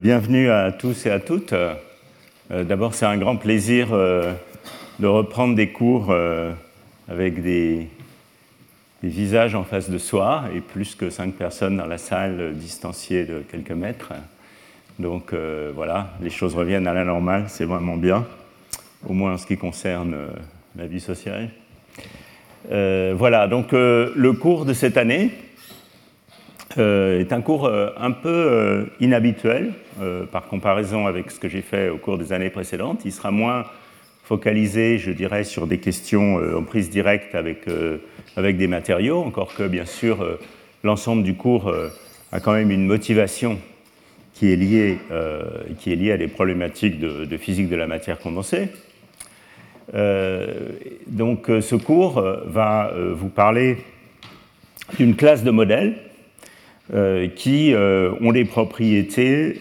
Bienvenue à tous et à toutes. D'abord, c'est un grand plaisir de reprendre des cours avec des visages en face de soi et plus que 5 personnes dans la salle distanciées de quelques mètres. Donc voilà, les choses reviennent à la normale, c'est vraiment bien, au moins en ce qui concerne la vie sociale. Voilà, donc le cours de cette année est un cours un peu inhabituel par comparaison avec ce que j'ai fait au cours des années précédentes. Il sera moins focalisé, je dirais, sur des questions en prise directe avec des matériaux, encore que, bien sûr, l'ensemble du cours a quand même une motivation qui est liée à des problématiques de physique de la matière condensée. Donc, ce cours va vous parler d'une classe de modèles qui ont des propriétés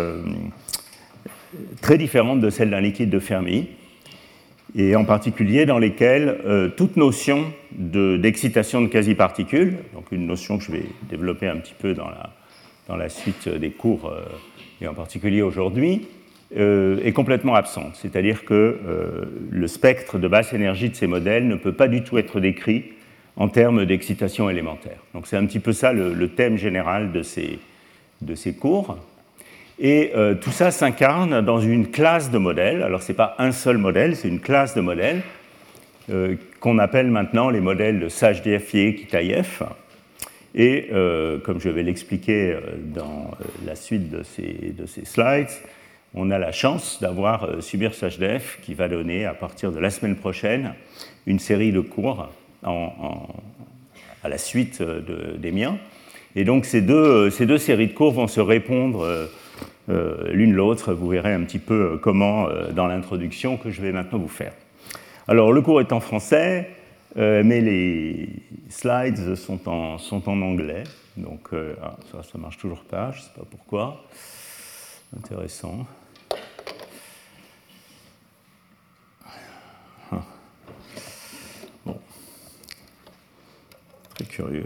très différentes de celles d'un liquide de Fermi, et en particulier dans lesquelles toute notion d'excitation de quasi-particules, donc une notion que je vais développer un petit peu dans la suite des cours, et en particulier aujourd'hui, est complètement absente. C'est-à-dire que le spectre de basse énergie de ces modèles ne peut pas du tout être décrit en termes d'excitation élémentaire. Donc c'est un petit peu ça le thème général de ces cours. Et tout ça s'incarne dans une classe de modèles. Alors ce n'est pas un seul modèle, c'est une classe de modèles qu'on appelle maintenant les modèles de Sachdev-Yehi-Kitaïev. Et comme je vais l'expliquer dans la suite de ces slides, on a la chance d'avoir Subir Sachdev qui va donner à partir de la semaine prochaine une série de cours à la suite des miens. Et donc ces deux séries de cours vont se répondre l'une l'autre. Vous verrez un petit peu comment dans l'introduction que je vais maintenant vous faire. Alors le cours est en français, mais les slides sont en anglais. Donc ça marche toujours pas, je ne sais pas pourquoi. Intéressant. Très curieux.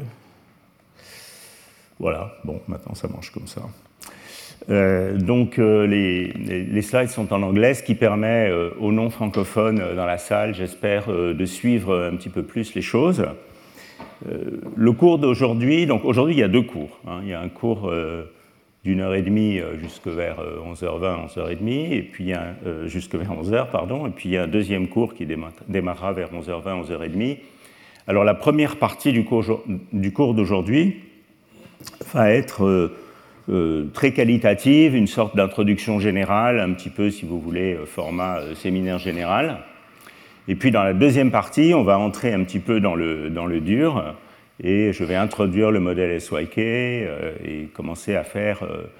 Voilà, bon, maintenant ça marche comme ça. Donc les slides sont en anglais, ce qui permet aux non-francophones dans la salle, j'espère, de suivre un petit peu plus les choses. Le cours d'aujourd'hui, donc aujourd'hui il y a deux cours. Il y a un cours d'1h30 jusque vers 11h20, 11h30, et puis jusque vers 11h, pardon, et puis il y a un deuxième cours qui démarrera vers 11h20, 11h30. Alors la première partie du cours d'aujourd'hui va être très qualitative, une sorte d'introduction générale, un petit peu, si vous voulez, format séminaire général. Et puis dans la deuxième partie, on va entrer un petit peu dans le dur, et je vais introduire le modèle SYK et commencer à faire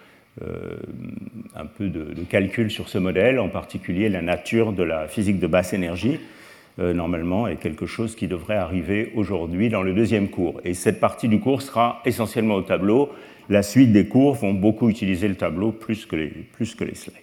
un peu de calcul sur ce modèle, en particulier la nature de la physique de basse énergie, normalement, est quelque chose qui devrait arriver aujourd'hui dans le deuxième cours. Et cette partie du cours sera essentiellement au tableau. La suite des cours vont beaucoup utiliser le tableau plus que les slides.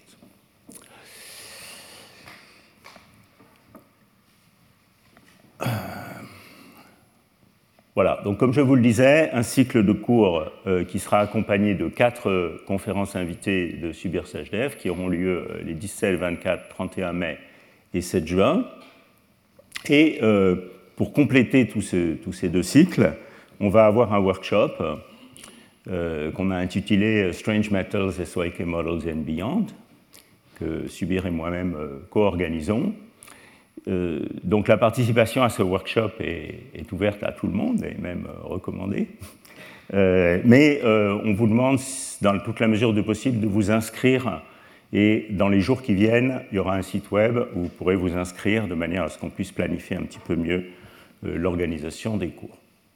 Voilà, donc comme je vous le disais, un cycle de cours qui sera accompagné de 4 conférences invitées de Subir Sachdev qui auront lieu les 17, 24, 31 mai et 7 juin. Et pour compléter tous ces deux cycles, on va avoir un workshop qu'on a intitulé Strange Metals, SYK Models and Beyond, que Subir et moi-même co-organisons. Donc la participation à ce workshop est ouverte à tout le monde et même recommandée. Mais on vous demande, dans toute la mesure du possible, de vous inscrire. Et dans les jours qui viennent, il y aura un site web où vous pourrez vous inscrire de manière à ce qu'on puisse planifier un petit peu mieux l'organisation des cours.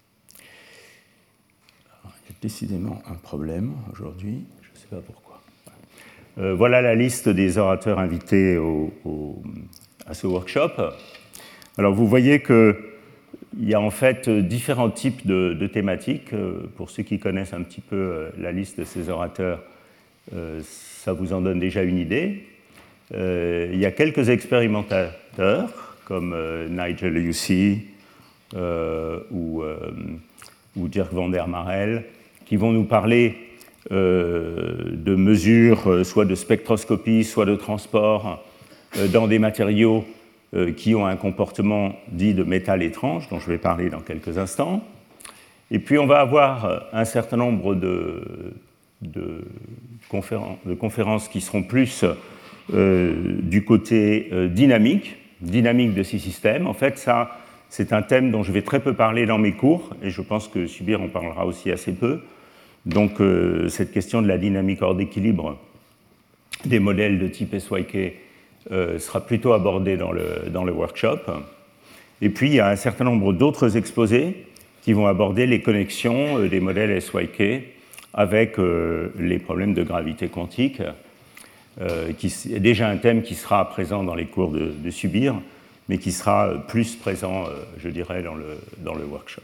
Alors, il y a décidément un problème aujourd'hui, je ne sais pas pourquoi. Voilà la liste des orateurs invités à ce workshop. Alors vous voyez qu'il y a en fait différents types de thématiques. Pour ceux qui connaissent un petit peu la liste de ces orateurs, ça vous en donne déjà une idée. Il y a quelques expérimentateurs comme Nigel Hussey ou Dirk van der Marel qui vont nous parler de mesure, soit de spectroscopie, soit de transport, dans des matériaux qui ont un comportement dit de métal étrange, dont je vais parler dans quelques instants. Et puis on va avoir un certain nombre de conférences qui seront plus du côté dynamique de ces systèmes. En fait, ça, c'est un thème dont je vais très peu parler dans mes cours, et je pense que Subir en parlera aussi assez peu. Donc, cette question de la dynamique hors d'équilibre des modèles de type SYK sera plutôt abordée dans le workshop. Et puis, il y a un certain nombre d'autres exposés qui vont aborder les connexions des modèles SYK avec les problèmes de gravité quantique, qui est déjà un thème qui sera présent dans les cours de Subir, mais qui sera plus présent, je dirais, dans le workshop.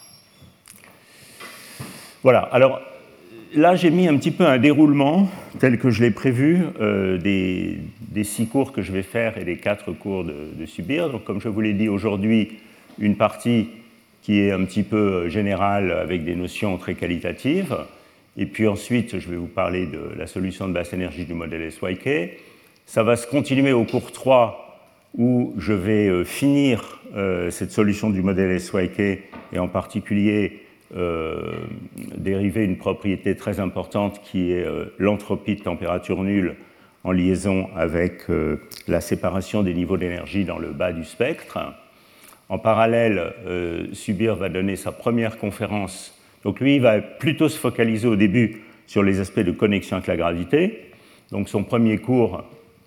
Voilà, alors là j'ai mis un petit peu un déroulement tel que je l'ai prévu des 6 cours que je vais faire et des 4 cours de Subir. Donc comme je vous l'ai dit aujourd'hui, une partie qui est un petit peu générale avec des notions très qualitatives. Et puis ensuite, je vais vous parler de la solution de basse énergie du modèle SYK. Ça va se continuer au cours 3, où je vais finir cette solution du modèle SYK, et en particulier dériver une propriété très importante qui est l'entropie de température nulle en liaison avec la séparation des niveaux d'énergie dans le bas du spectre. En parallèle, Subir va donner sa première conférence. Donc lui, il va plutôt se focaliser au début sur les aspects de connexion avec la gravité. Donc son premier cours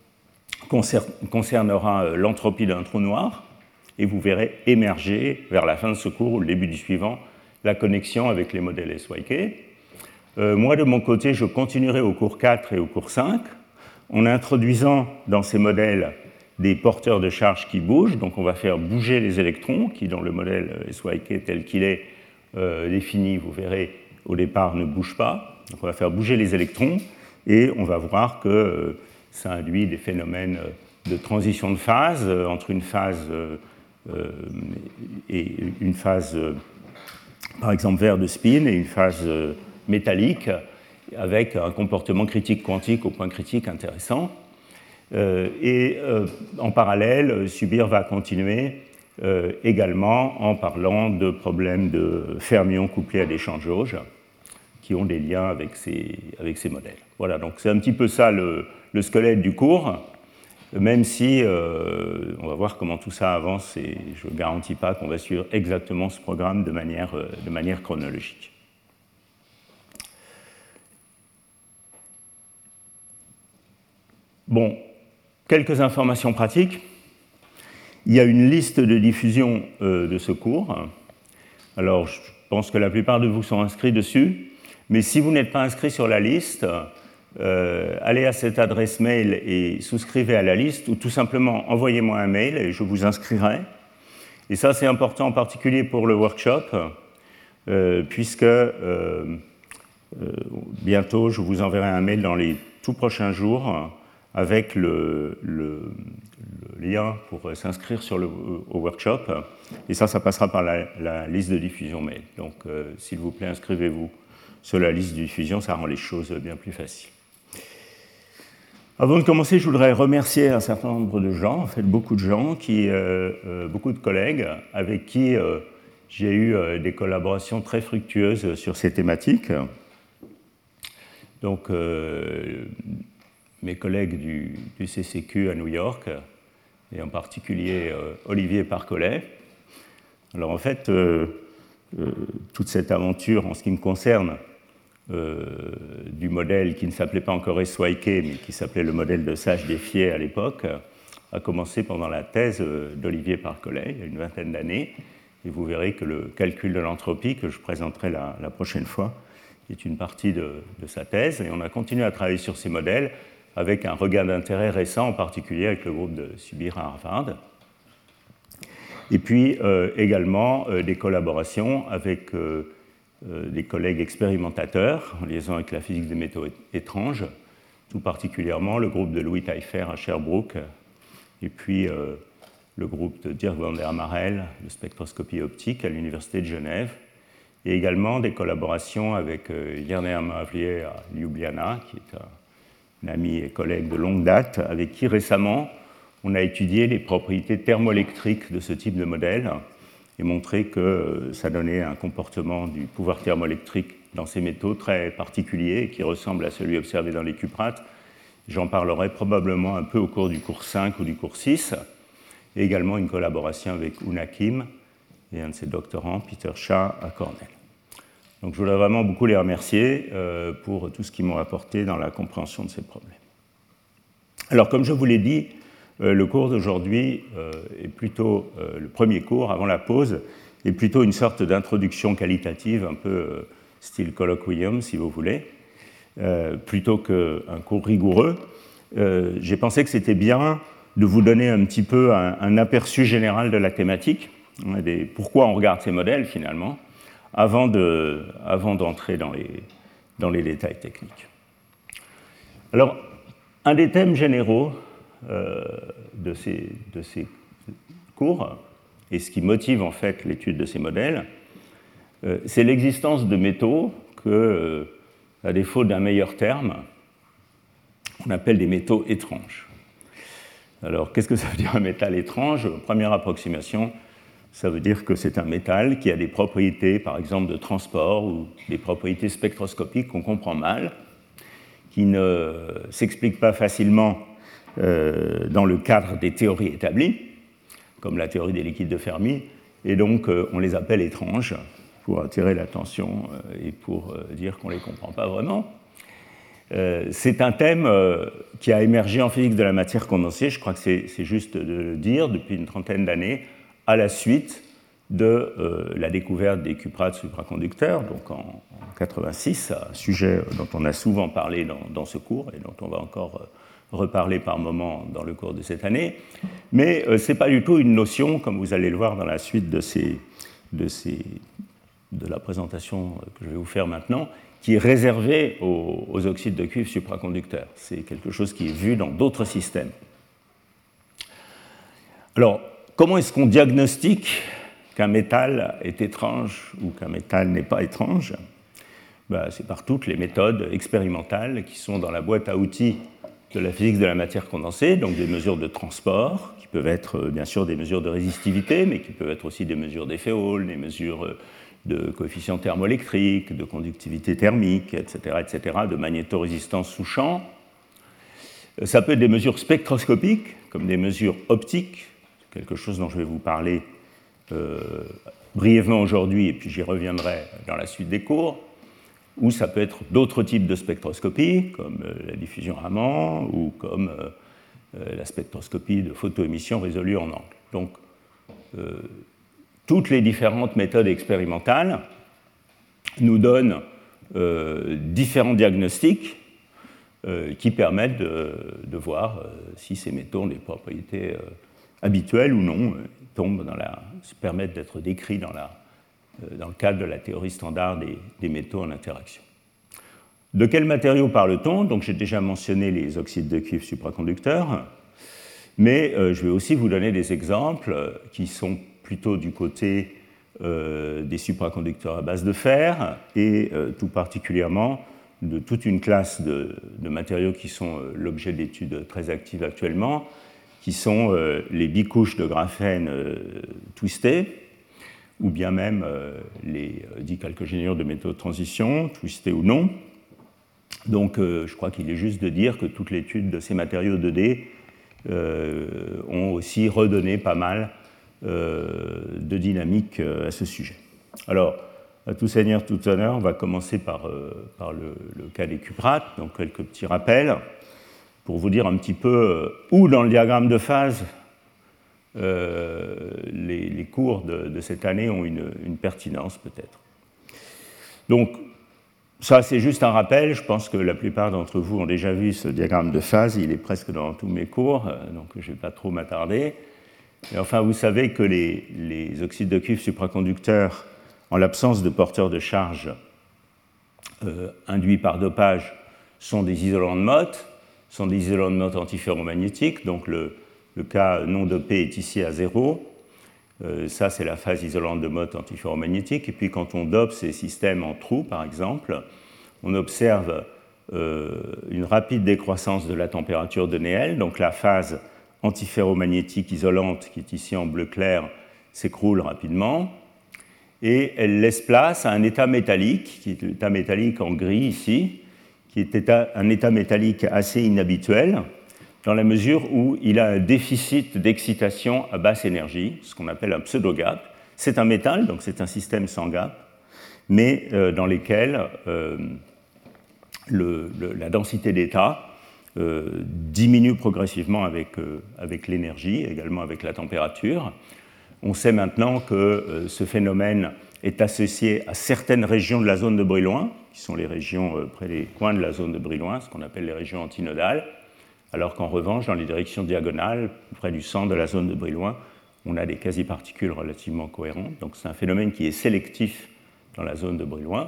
concernera l'entropie d'un trou noir, et vous verrez émerger vers la fin de ce cours ou le début du suivant la connexion avec les modèles SYK. Moi, de mon côté, je continuerai au cours 4 et au cours 5 en introduisant dans ces modèles des porteurs de charge qui bougent. Donc on va faire bouger les électrons qui, dans le modèle SYK tel qu'il est défini, vous verrez, au départ ne bougent pas. Donc on va faire bouger les électrons et on va voir que ça induit des phénomènes de transition de phase entre une phase et une phase, par exemple, vert de spin, et une phase métallique, avec un comportement critique quantique au point critique intéressant. En parallèle, Subir va continuer également en parlant de problèmes de fermions couplés à des champs de jauge qui ont des liens avec ces modèles. Voilà, donc c'est un petit peu ça le squelette du cours, même si on va voir comment tout ça avance, et je ne garantis pas qu'on va suivre exactement ce programme de manière chronologique. Bon, quelques informations pratiques. Il y a une liste de diffusion de ce cours. Alors, je pense que la plupart de vous sont inscrits dessus, mais si vous n'êtes pas inscrit sur la liste, allez à cette adresse mail et souscrivez à la liste, ou tout simplement envoyez-moi un mail et je vous inscrirai. Et ça, c'est important en particulier pour le workshop, puisque bientôt, je vous enverrai un mail dans les tout prochains jours avec le lien pour s'inscrire au workshop. Et ça passera par la liste de diffusion mail. Donc, s'il vous plaît, inscrivez-vous sur la liste de diffusion, ça rend les choses bien plus faciles. Avant de commencer, je voudrais remercier un certain nombre de gens, en fait beaucoup de gens, beaucoup de collègues avec qui j'ai eu des collaborations très fructueuses sur ces thématiques. Donc, mes collègues du CCQ à New York, et en particulier Olivier Parcollet. Alors en fait, toute cette aventure en ce qui me concerne, du modèle qui ne s'appelait pas encore SYK, mais qui s'appelait le modèle de Sage-Défier à l'époque, a commencé pendant la thèse d'Olivier Parcollet, il y a une vingtaine d'années, et vous verrez que le calcul de l'entropie, que je présenterai la prochaine fois, est une partie de sa thèse, et on a continué à travailler sur ces modèles avec un regain d'intérêt récent, en particulier avec le groupe de Subir à Harvard. Et puis également des collaborations avec des collègues expérimentateurs en liaison avec la physique des métaux étranges, tout particulièrement le groupe de Louis Taillefer à Sherbrooke, et puis le groupe de Dirk van der Marel de spectroscopie optique à l'Université de Genève, et également des collaborations avec Yerner Mavlier à Ljubljana, qui est un ami et collègue de longue date, avec qui récemment on a étudié les propriétés thermoélectriques de ce type de modèle et montré que ça donnait un comportement du pouvoir thermoélectrique dans ces métaux très particulier et qui ressemble à celui observé dans les cuprates. J'en parlerai probablement un peu au cours du cours 5 ou du cours 6, et également une collaboration avec Una Kim et un de ses doctorants, Peter Shah, à Cornell. Donc je voudrais vraiment beaucoup les remercier pour tout ce qu'ils m'ont apporté dans la compréhension de ces problèmes. Alors, comme je vous l'ai dit, le cours d'aujourd'hui est plutôt, le premier cours avant la pause, est plutôt une sorte d'introduction qualitative, un peu style colloquium, si vous voulez, plutôt qu'un cours rigoureux. J'ai pensé que c'était bien de vous donner un petit peu un aperçu général de la thématique, pourquoi on regarde ces modèles finalement, avant d'entrer dans les détails techniques. Alors, un des thèmes généraux de ces cours, et ce qui motive en fait l'étude de ces modèles, c'est l'existence de métaux que, à défaut d'un meilleur terme, on appelle des métaux étranges. Alors, qu'est-ce que ça veut dire un métal étrange? Première approximation, ça veut dire que c'est un métal qui a des propriétés, par exemple, de transport ou des propriétés spectroscopiques qu'on comprend mal, qui ne s'expliquent pas facilement dans le cadre des théories établies, comme la théorie des liquides de Fermi, et donc on les appelle étranges pour attirer l'attention et pour dire qu'on ne les comprend pas vraiment. C'est un thème qui a émergé en physique de la matière condensée, je crois que c'est juste de le dire, depuis une trentaine d'années, à la suite de la découverte des cuprates supraconducteurs, donc en 1986, un sujet dont on a souvent parlé dans ce cours et dont on va encore reparler par moments dans le cours de cette année. Mais ce n'est pas du tout une notion, comme vous allez le voir dans la suite de la présentation que je vais vous faire maintenant, qui est réservée aux oxydes de cuivre supraconducteurs. C'est quelque chose qui est vu dans d'autres systèmes. Alors, comment est-ce qu'on diagnostique qu'un métal est étrange ou qu'un métal n'est pas étrange? C'est par toutes les méthodes expérimentales qui sont dans la boîte à outils de la physique de la matière condensée, donc des mesures de transport, qui peuvent être bien sûr des mesures de résistivité, mais qui peuvent être aussi des mesures d'effet Hall, des mesures de coefficient thermoélectrique, de conductivité thermique, etc., de magnétorésistance sous champ. Ça peut être des mesures spectroscopiques, comme des mesures optiques, quelque chose dont je vais vous parler brièvement aujourd'hui, et puis j'y reviendrai dans la suite des cours, ou ça peut être d'autres types de spectroscopie, comme la diffusion Raman, ou comme la spectroscopie de photoémission résolue en angle. Donc, toutes les différentes méthodes expérimentales nous donnent différents diagnostics qui permettent de voir si ces métaux ont des propriétés habituelles ou non, permettent d'être décrits dans le cadre de la théorie standard des métaux en interaction. De quels matériaux parle-t-on? Donc, j'ai déjà mentionné les oxydes de cuivre supraconducteurs, mais je vais aussi vous donner des exemples qui sont plutôt du côté des supraconducteurs à base de fer et tout particulièrement de toute une classe de matériaux qui sont l'objet d'études très actives actuellement, qui sont les bicouches de graphène twistées, ou bien même les dicalcogénures de métaux de transition, twistés ou non. Donc je crois qu'il est juste de dire que toute l'étude de ces matériaux 2D ont aussi redonné pas mal de dynamique à ce sujet. Alors, à tout seigneur, tout honneur, on va commencer par le cas des cuprates, donc quelques petits rappels, pour vous dire un petit peu où dans le diagramme de phase les cours de cette année ont une pertinence peut-être. Donc, ça c'est juste un rappel, je pense que la plupart d'entre vous ont déjà vu ce diagramme de phase, il est presque dans tous mes cours, donc je ne vais pas trop m'attarder. Et enfin, vous savez que les oxydes de cuivre supraconducteurs, en l'absence de porteurs de charge induits par dopage, sont des isolants de Mott, sont des isolants de Mott antiferromagnétiques, donc le cas non dopé est ici à 0. Ça, c'est la phase isolante de mode antiferromagnétique. Et puis, quand on dope ces systèmes en trous, par exemple, on observe une rapide décroissance de la température de Néel. Donc, la phase antiferromagnétique isolante, qui est ici en bleu clair, s'écroule rapidement. Et elle laisse place à un état métallique, qui est l'état métallique en gris ici, qui est un état métallique assez inhabituel, dans la mesure où il a un déficit d'excitation à basse énergie, ce qu'on appelle un pseudo-gap. C'est un métal, donc c'est un système sans gap, mais dans lesquels la densité d'état diminue progressivement avec l'énergie, également avec la température. On sait maintenant que ce phénomène est associé à certaines régions de la zone de Brillouin, qui sont les régions près des coins de la zone de Brillouin, ce qu'on appelle les régions antinodales, alors qu'en revanche, dans les directions diagonales, près du centre de la zone de Brillouin, on a des quasi-particules relativement cohérentes. Donc c'est un phénomène qui est sélectif dans la zone de Brillouin.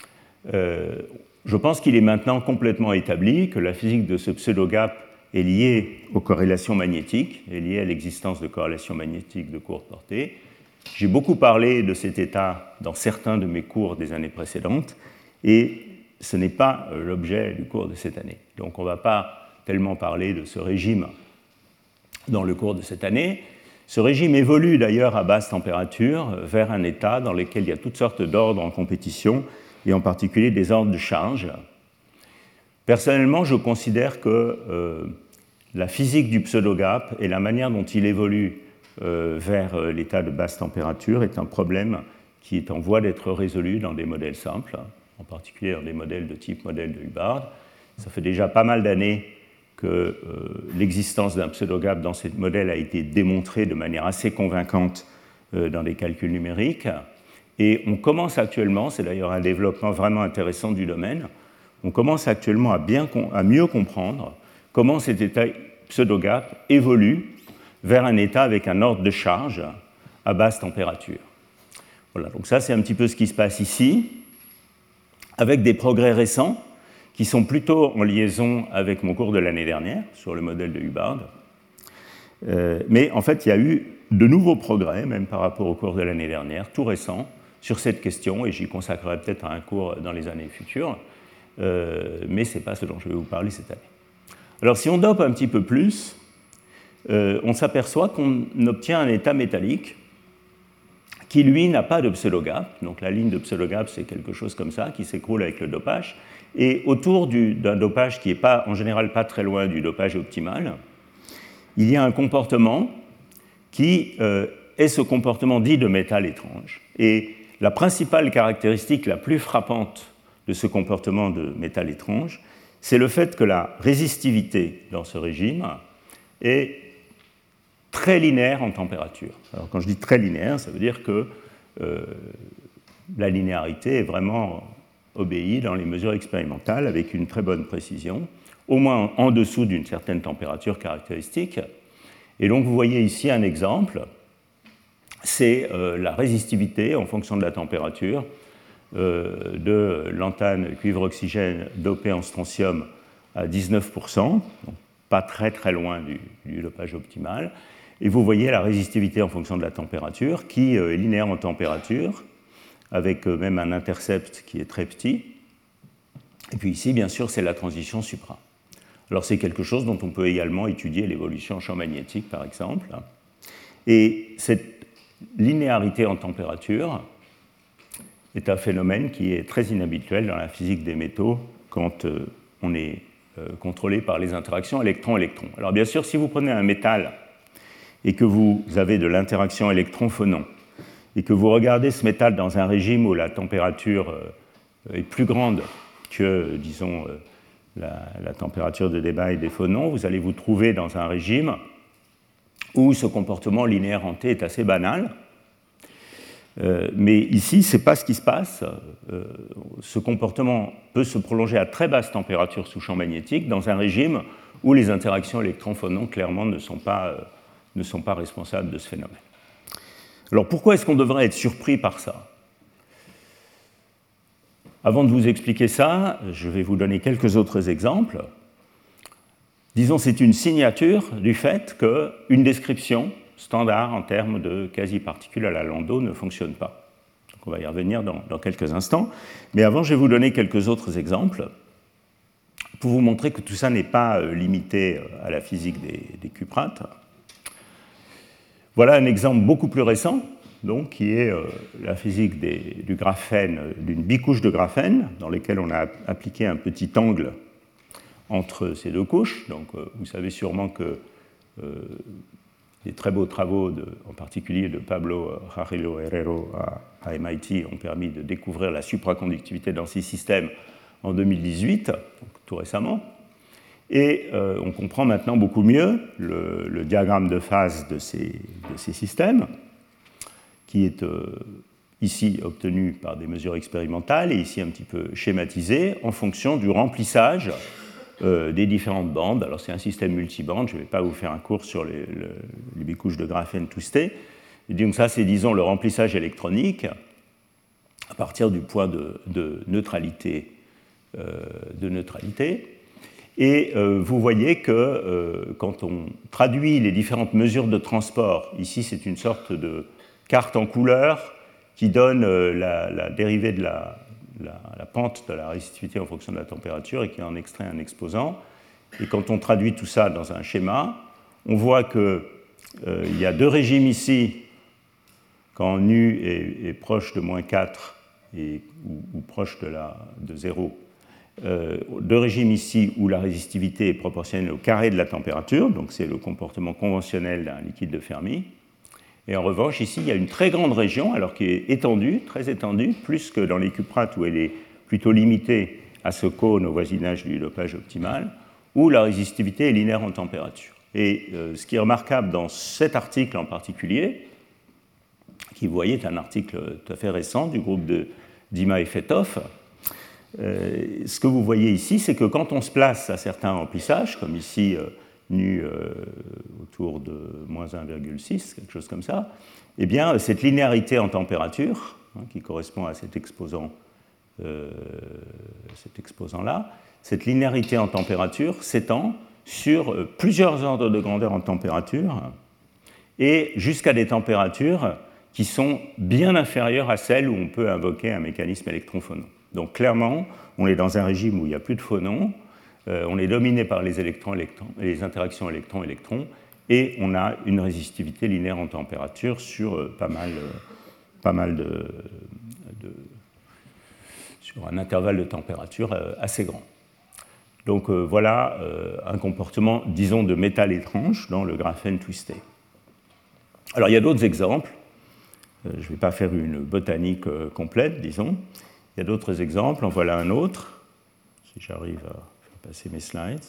Je pense qu'il est maintenant complètement établi que la physique de ce pseudo-gap est liée aux corrélations magnétiques, est liée à l'existence de corrélations magnétiques de courte portée. J'ai beaucoup parlé de cet état dans certains de mes cours des années précédentes, et ce n'est pas l'objet du cours de cette année. Donc on ne va pas tellement parler de ce régime dans le cours de cette année. Ce régime évolue d'ailleurs à basse température vers un état dans lequel il y a toutes sortes d'ordres en compétition, et en particulier des ordres de charge. Personnellement, je considère que la physique du pseudo-gap et la manière dont il évolue vers l'état de basse température est un problème qui est en voie d'être résolu dans des modèles simples, en particulier dans des modèles de type modèle de Hubbard. Ça fait déjà pas mal d'années que l'existence d'un pseudo-gap dans ces modèles a été démontrée de manière assez convaincante dans des calculs numériques. Et on commence actuellement, c'est d'ailleurs un développement vraiment intéressant du domaine, on commence actuellement à mieux comprendre comment cet état pseudo-gap évolue vers un état avec un ordre de charge à basse température. Voilà, donc ça c'est un petit peu ce qui se passe ici, avec des progrès récents qui sont plutôt en liaison avec mon cours de l'année dernière sur le modèle de Hubbard. Mais en fait, il y a eu de nouveaux progrès, même par rapport au cours de l'année dernière, tout récents, sur cette question, et j'y consacrerai peut-être un cours dans les années futures, mais ce n'est pas ce dont je vais vous parler cette année. Alors, si on dope un petit peu plus, on s'aperçoit qu'on obtient un état métallique qui, lui, n'a pas de pseudo-gap. Donc, la ligne de pseudo-gap, c'est quelque chose comme ça, qui s'écroule avec le dopage. Et autour d'un dopage qui n'est en général pas très loin du dopage optimal, il y a un comportement qui est ce comportement dit de métal étrange. Et la principale caractéristique la plus frappante de ce comportement de métal étrange, c'est le fait que la résistivité dans ce régime est très linéaire en température. Alors quand je dis très linéaire, ça veut dire que la linéarité est vraiment obéie dans les mesures expérimentales avec une très bonne précision, au moins en dessous d'une certaine température caractéristique. Et donc vous voyez ici un exemple, c'est la résistivité en fonction de la température de l'anthane cuivre-oxygène dopé en strontium à 19%, donc pas très très loin du dopage optimal. Et vous voyez la résistivité en fonction de la température qui est linéaire en température, avec même un intercept qui est très petit. Et puis ici, bien sûr, c'est la transition supra. Alors c'est quelque chose dont on peut également étudier l'évolution en champ magnétique, par exemple. Et cette linéarité en température est un phénomène qui est très inhabituel dans la physique des métaux quand on est contrôlé par les interactions électron-électron. Alors bien sûr, si vous prenez un métal et que vous avez de l'interaction électron-phonon, et que vous regardez ce métal dans un régime où la température est plus grande que, disons, la température de Debye des phonons, vous allez vous trouver dans un régime où ce comportement linéaire en T est assez banal. Mais ici, ce n'est pas ce qui se passe. Ce comportement peut se prolonger à très basse température sous champ magnétique dans un régime où les interactions électron-phonon, clairement, ne sont pas responsables de ce phénomène. Alors pourquoi est-ce qu'on devrait être surpris par ça ? Avant de vous expliquer ça, je vais vous donner quelques autres exemples. Disons, c'est une signature du fait qu'une description standard en termes de quasi-particules à la Landau ne fonctionne pas. Donc on va y revenir dans quelques instants. Mais avant, je vais vous donner quelques autres exemples pour vous montrer que tout ça n'est pas limité à la physique des cuprates. Voilà un exemple beaucoup plus récent, donc, qui est la physique du graphène, d'une bicouche de graphène, dans laquelle on a appliqué un petit angle entre ces deux couches. Donc, vous savez sûrement que les très beaux travaux, en particulier de Pablo Jarillo Herrero à MIT, ont permis de découvrir la supraconductivité dans ces systèmes en 2018, donc tout récemment. Et on comprend maintenant beaucoup mieux le diagramme de phase de ces systèmes, qui est ici obtenu par des mesures expérimentales et ici un petit peu schématisé en fonction du remplissage des différentes bandes. Alors c'est un système multibande, je ne vais pas vous faire un cours sur les bicouches de graphène twisté. Et donc ça, c'est, disons, le remplissage électronique à partir du point de neutralité. Et vous voyez que quand on traduit les différentes mesures de transport, ici c'est une sorte de carte en couleur qui donne la dérivée de la pente de la résistivité en fonction de la température et qui en extrait un exposant. Et quand on traduit tout ça dans un schéma, on voit qu'il y a deux régimes ici, quand nu est proche de moins 4 ou proche de 0, deux régimes ici où la résistivité est proportionnelle au carré de la température, donc c'est le comportement conventionnel d'un liquide de Fermi. Et en revanche, ici, il y a une très grande région, alors qui est étendue, très étendue, plus que dans les cuprates où elle est plutôt limitée à ce cône au voisinage du dopage optimal, où la résistivité est linéaire en température. Et ce qui est remarquable dans cet article en particulier, qui, vous voyez, est un article tout à fait récent du groupe de Dima et Fetov, ce que vous voyez ici, c'est que quand on se place à certains remplissages, comme ici, nu autour de moins 1,6, quelque chose comme ça, eh bien, cette linéarité en température, qui correspond à cet exposant-là, cette linéarité en température s'étend sur plusieurs ordres de grandeur en température et jusqu'à des températures qui sont bien inférieures à celles où on peut invoquer un mécanisme électron-phonon. Donc clairement, on est dans un régime où il n'y a plus de phonons, on est dominé par les les interactions électron-électron, et on a une résistivité linéaire en température sur sur un intervalle de température assez grand. Donc voilà un comportement, disons, de métal étrange dans le graphène twisté. Alors il y a d'autres exemples. Je ne vais pas faire une botanique complète, disons. Il y a d'autres exemples. En voilà un autre, si j'arrive à faire passer mes slides.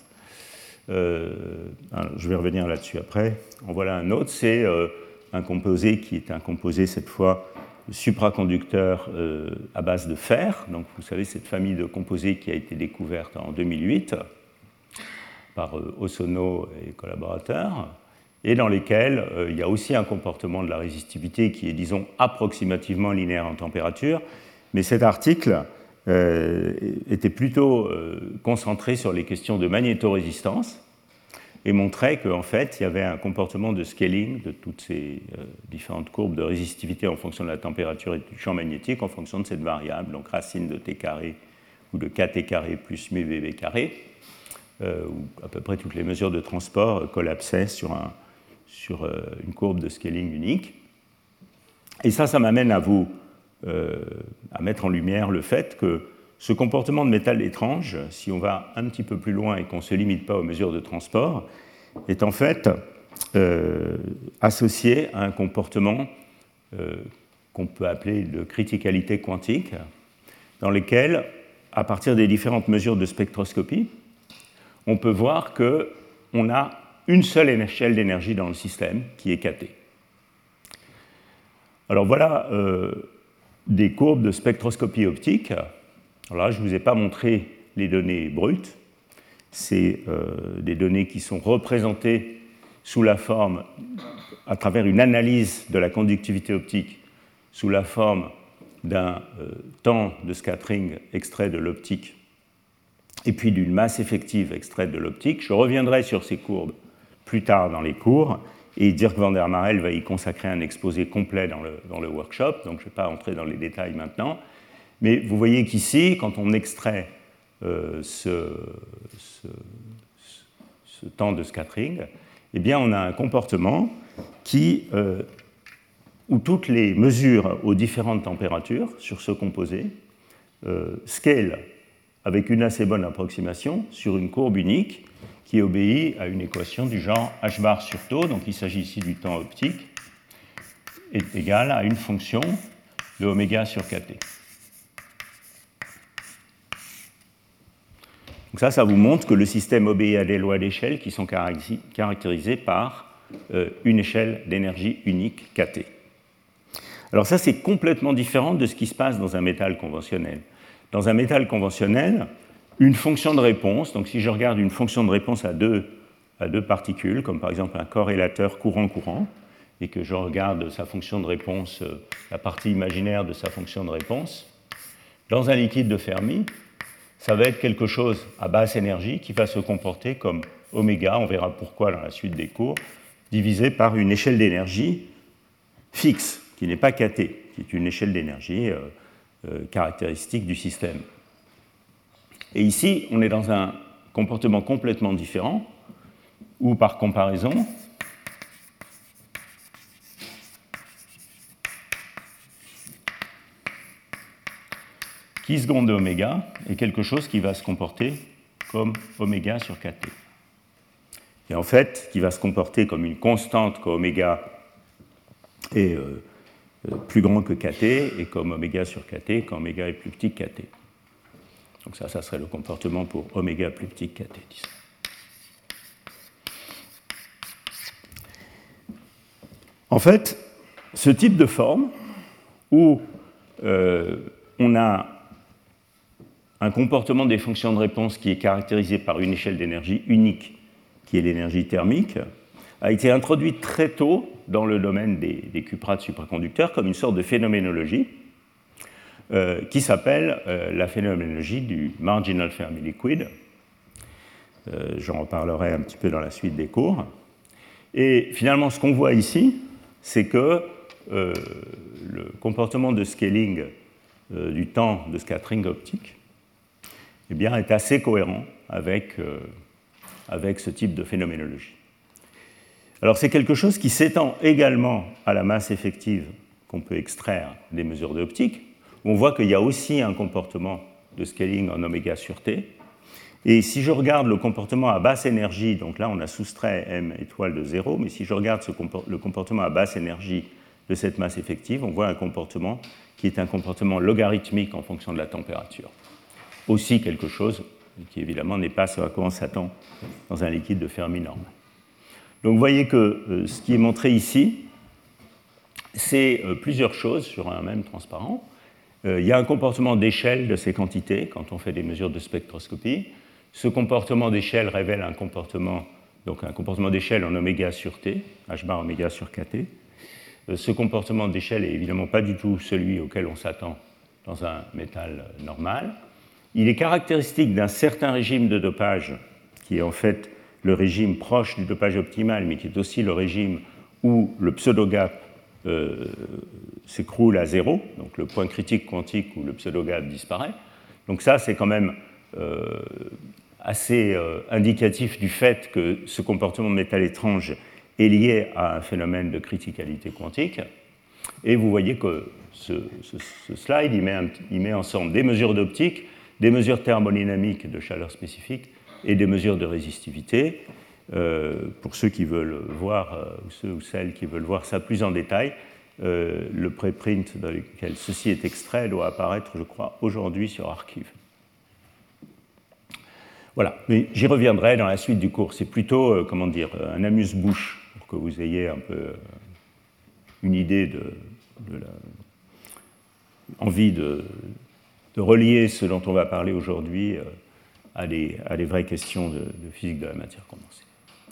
Je vais revenir là-dessus après. En voilà un autre, c'est un composé qui est un composé, cette fois, supraconducteur à base de fer. Donc, vous savez, cette famille de composés qui a été découverte en 2008 par Osono et collaborateurs, et dans lesquels il y a aussi un comportement de la résistivité qui est, disons, approximativement linéaire en température. Mais cet article était plutôt concentré sur les questions de magnétorésistance et montrait qu'en fait, il y avait un comportement de scaling de toutes ces différentes courbes de résistivité en fonction de la température et du champ magnétique en fonction de cette variable, donc racine de t carré ou de kt carré plus mu vb carré, où à peu près toutes les mesures de transport collapsaient sur une courbe de scaling unique. Et ça m'amène à mettre en lumière le fait que ce comportement de métal étrange, si on va un petit peu plus loin et qu'on ne se limite pas aux mesures de transport, est en fait associé à un comportement qu'on peut appeler de criticalité quantique, dans lequel, à partir des différentes mesures de spectroscopie, on peut voir qu'on a une seule échelle d'énergie dans le système qui est kT. Alors voilà des courbes de spectroscopie optique. Alors là, je ne vous ai pas montré les données brutes. C'est des données qui sont représentées sous la forme, à travers une analyse de la conductivité optique, sous la forme d'un temps de scattering extrait de l'optique et puis d'une masse effective extraite de l'optique. Je reviendrai sur ces courbes plus tard dans les cours. et Dirk van der Marel va y consacrer un exposé complet dans le workshop, donc je ne vais pas entrer dans les détails maintenant. Mais vous voyez qu'ici, quand on extrait ce temps de scattering, eh bien, on a un comportement où toutes les mesures aux différentes températures sur ce composé scalent avec une assez bonne approximation sur une courbe unique qui obéit à une équation du genre h bar sur tau, donc il s'agit ici du temps optique, est égal à une fonction de oméga sur kt. Donc ça vous montre que le système obéit à des lois d'échelle qui sont caractérisées par une échelle d'énergie unique kt. Alors ça, c'est complètement différent de ce qui se passe dans un métal conventionnel. Dans un métal conventionnel, une fonction de réponse, donc si je regarde une fonction de réponse à deux particules, comme par exemple un corrélateur courant-courant, et que je regarde sa fonction de réponse, la partie imaginaire de sa fonction de réponse, dans un liquide de Fermi, ça va être quelque chose à basse énergie qui va se comporter comme oméga, on verra pourquoi dans la suite des cours, divisé par une échelle d'énergie fixe, qui n'est pas kt, qui est une échelle d'énergie caractéristique du système. Et ici, on est dans un comportement complètement différent, où par comparaison, qui seconde de oméga est quelque chose qui va se comporter comme oméga sur kt. Et en fait, qui va se comporter comme une constante quand oméga est plus grand que kt, et comme oméga sur kt quand oméga est plus petit que kt. Donc ça serait le comportement pour oméga plus petit que kt, disons. En fait, ce type de forme, où on a un comportement des fonctions de réponse qui est caractérisé par une échelle d'énergie unique, qui est l'énergie thermique, a été introduit très tôt dans le domaine des cuprates supraconducteurs comme une sorte de phénoménologie qui s'appelle la phénoménologie du marginal Fermi liquid. J'en reparlerai un petit peu dans la suite des cours. Et finalement, ce qu'on voit ici, c'est que le comportement de scaling du temps de scattering optique eh bien, est assez cohérent avec ce type de phénoménologie. Alors c'est quelque chose qui s'étend également à la masse effective qu'on peut extraire des mesures d'optique. On voit qu'il y a aussi un comportement de scaling en oméga sur t. Et si je regarde le comportement à basse énergie, donc là on a soustrait m étoile de 0, mais si je regarde le comportement à basse énergie de cette masse effective, on voit un comportement qui est un comportement logarithmique en fonction de la température. Aussi quelque chose qui évidemment n'est pas ce à quoi on s'attend dans un liquide de Fermi normal. Donc vous voyez que ce qui est montré ici, c'est plusieurs choses sur un même transparent. Il y a un comportement d'échelle de ces quantités quand on fait des mesures de spectroscopie. Ce comportement d'échelle révèle un comportement d'échelle en oméga sur t, h bar oméga sur kt. Ce comportement d'échelle n'est évidemment pas du tout celui auquel on s'attend dans un métal normal. Il est caractéristique d'un certain régime de dopage qui est en fait le régime proche du dopage optimal, mais qui est aussi le régime où le pseudo-gap s'écroule à zéro, donc le point critique quantique où le pseudo-gap disparaît. Donc ça, c'est quand même assez indicatif du fait que ce comportement de métal étrange est lié à un phénomène de criticalité quantique. Et vous voyez que ce slide, il met ensemble des mesures d'optique, des mesures thermodynamiques de chaleur spécifique et des mesures de résistivité. Pour ceux qui veulent voir, ou ceux ou celles qui veulent voir ça plus en détail, le préprint dans lequel ceci est extrait doit apparaître, je crois, aujourd'hui sur Archive. Voilà, mais j'y reviendrai dans la suite du cours. C'est plutôt, un amuse-bouche pour que vous ayez un peu une idée envie de relier ce dont on va parler aujourd'hui à des vraies questions de physique de la matière condensée.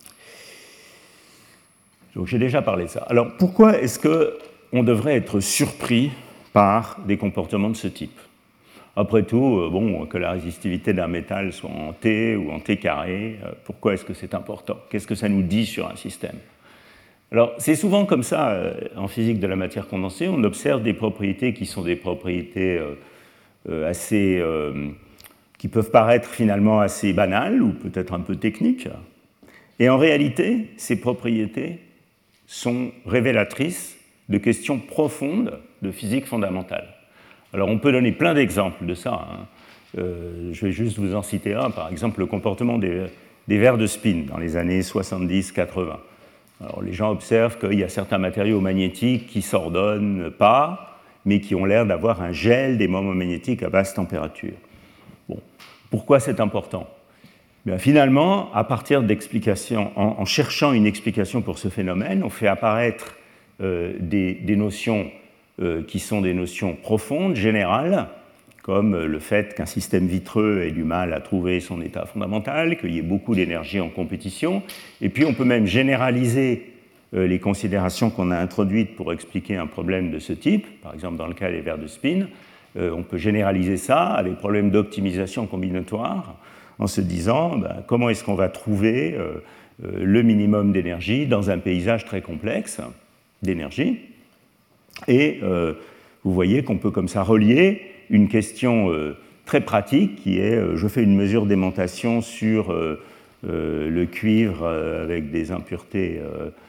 Donc j'ai déjà parlé de ça. Alors pourquoi est-ce qu'on devrait être surpris par des comportements de ce type ? Après tout, que la résistivité d'un métal soit en T ou en T carré, pourquoi est-ce que c'est important ? Qu'est-ce que ça nous dit sur un système ? Alors, c'est souvent comme ça en physique de la matière condensée, on observe des propriétés qui sont des propriétés assez qui peuvent paraître finalement assez banales ou peut-être un peu techniques. Et en réalité, ces propriétés sont révélatrices de questions profondes de physique fondamentale. Alors on peut donner plein d'exemples de ça. Je vais juste vous en citer un, par exemple le comportement des vers de spin dans les années 70-80. Alors les gens observent qu'il y a certains matériaux magnétiques qui ne s'ordonnent pas, mais qui ont l'air d'avoir un gel des moments magnétiques à basse température. Bon. Pourquoi c'est important ? Bien, finalement, à partir d'explications, en cherchant une explication pour ce phénomène, on fait apparaître des notions qui sont des notions profondes, générales, comme le fait qu'un système vitreux ait du mal à trouver son état fondamental, qu'il y ait beaucoup d'énergie en compétition, et puis on peut même généraliser les considérations qu'on a introduites pour expliquer un problème de ce type, par exemple dans le cas des vers de spin, on peut généraliser ça à des problèmes d'optimisation combinatoire en se disant comment est-ce qu'on va trouver le minimum d'énergie dans un paysage très complexe d'énergie. Et vous voyez qu'on peut comme ça relier une question très pratique qui est je fais une mesure d'aimantation sur le cuivre avec des impuretés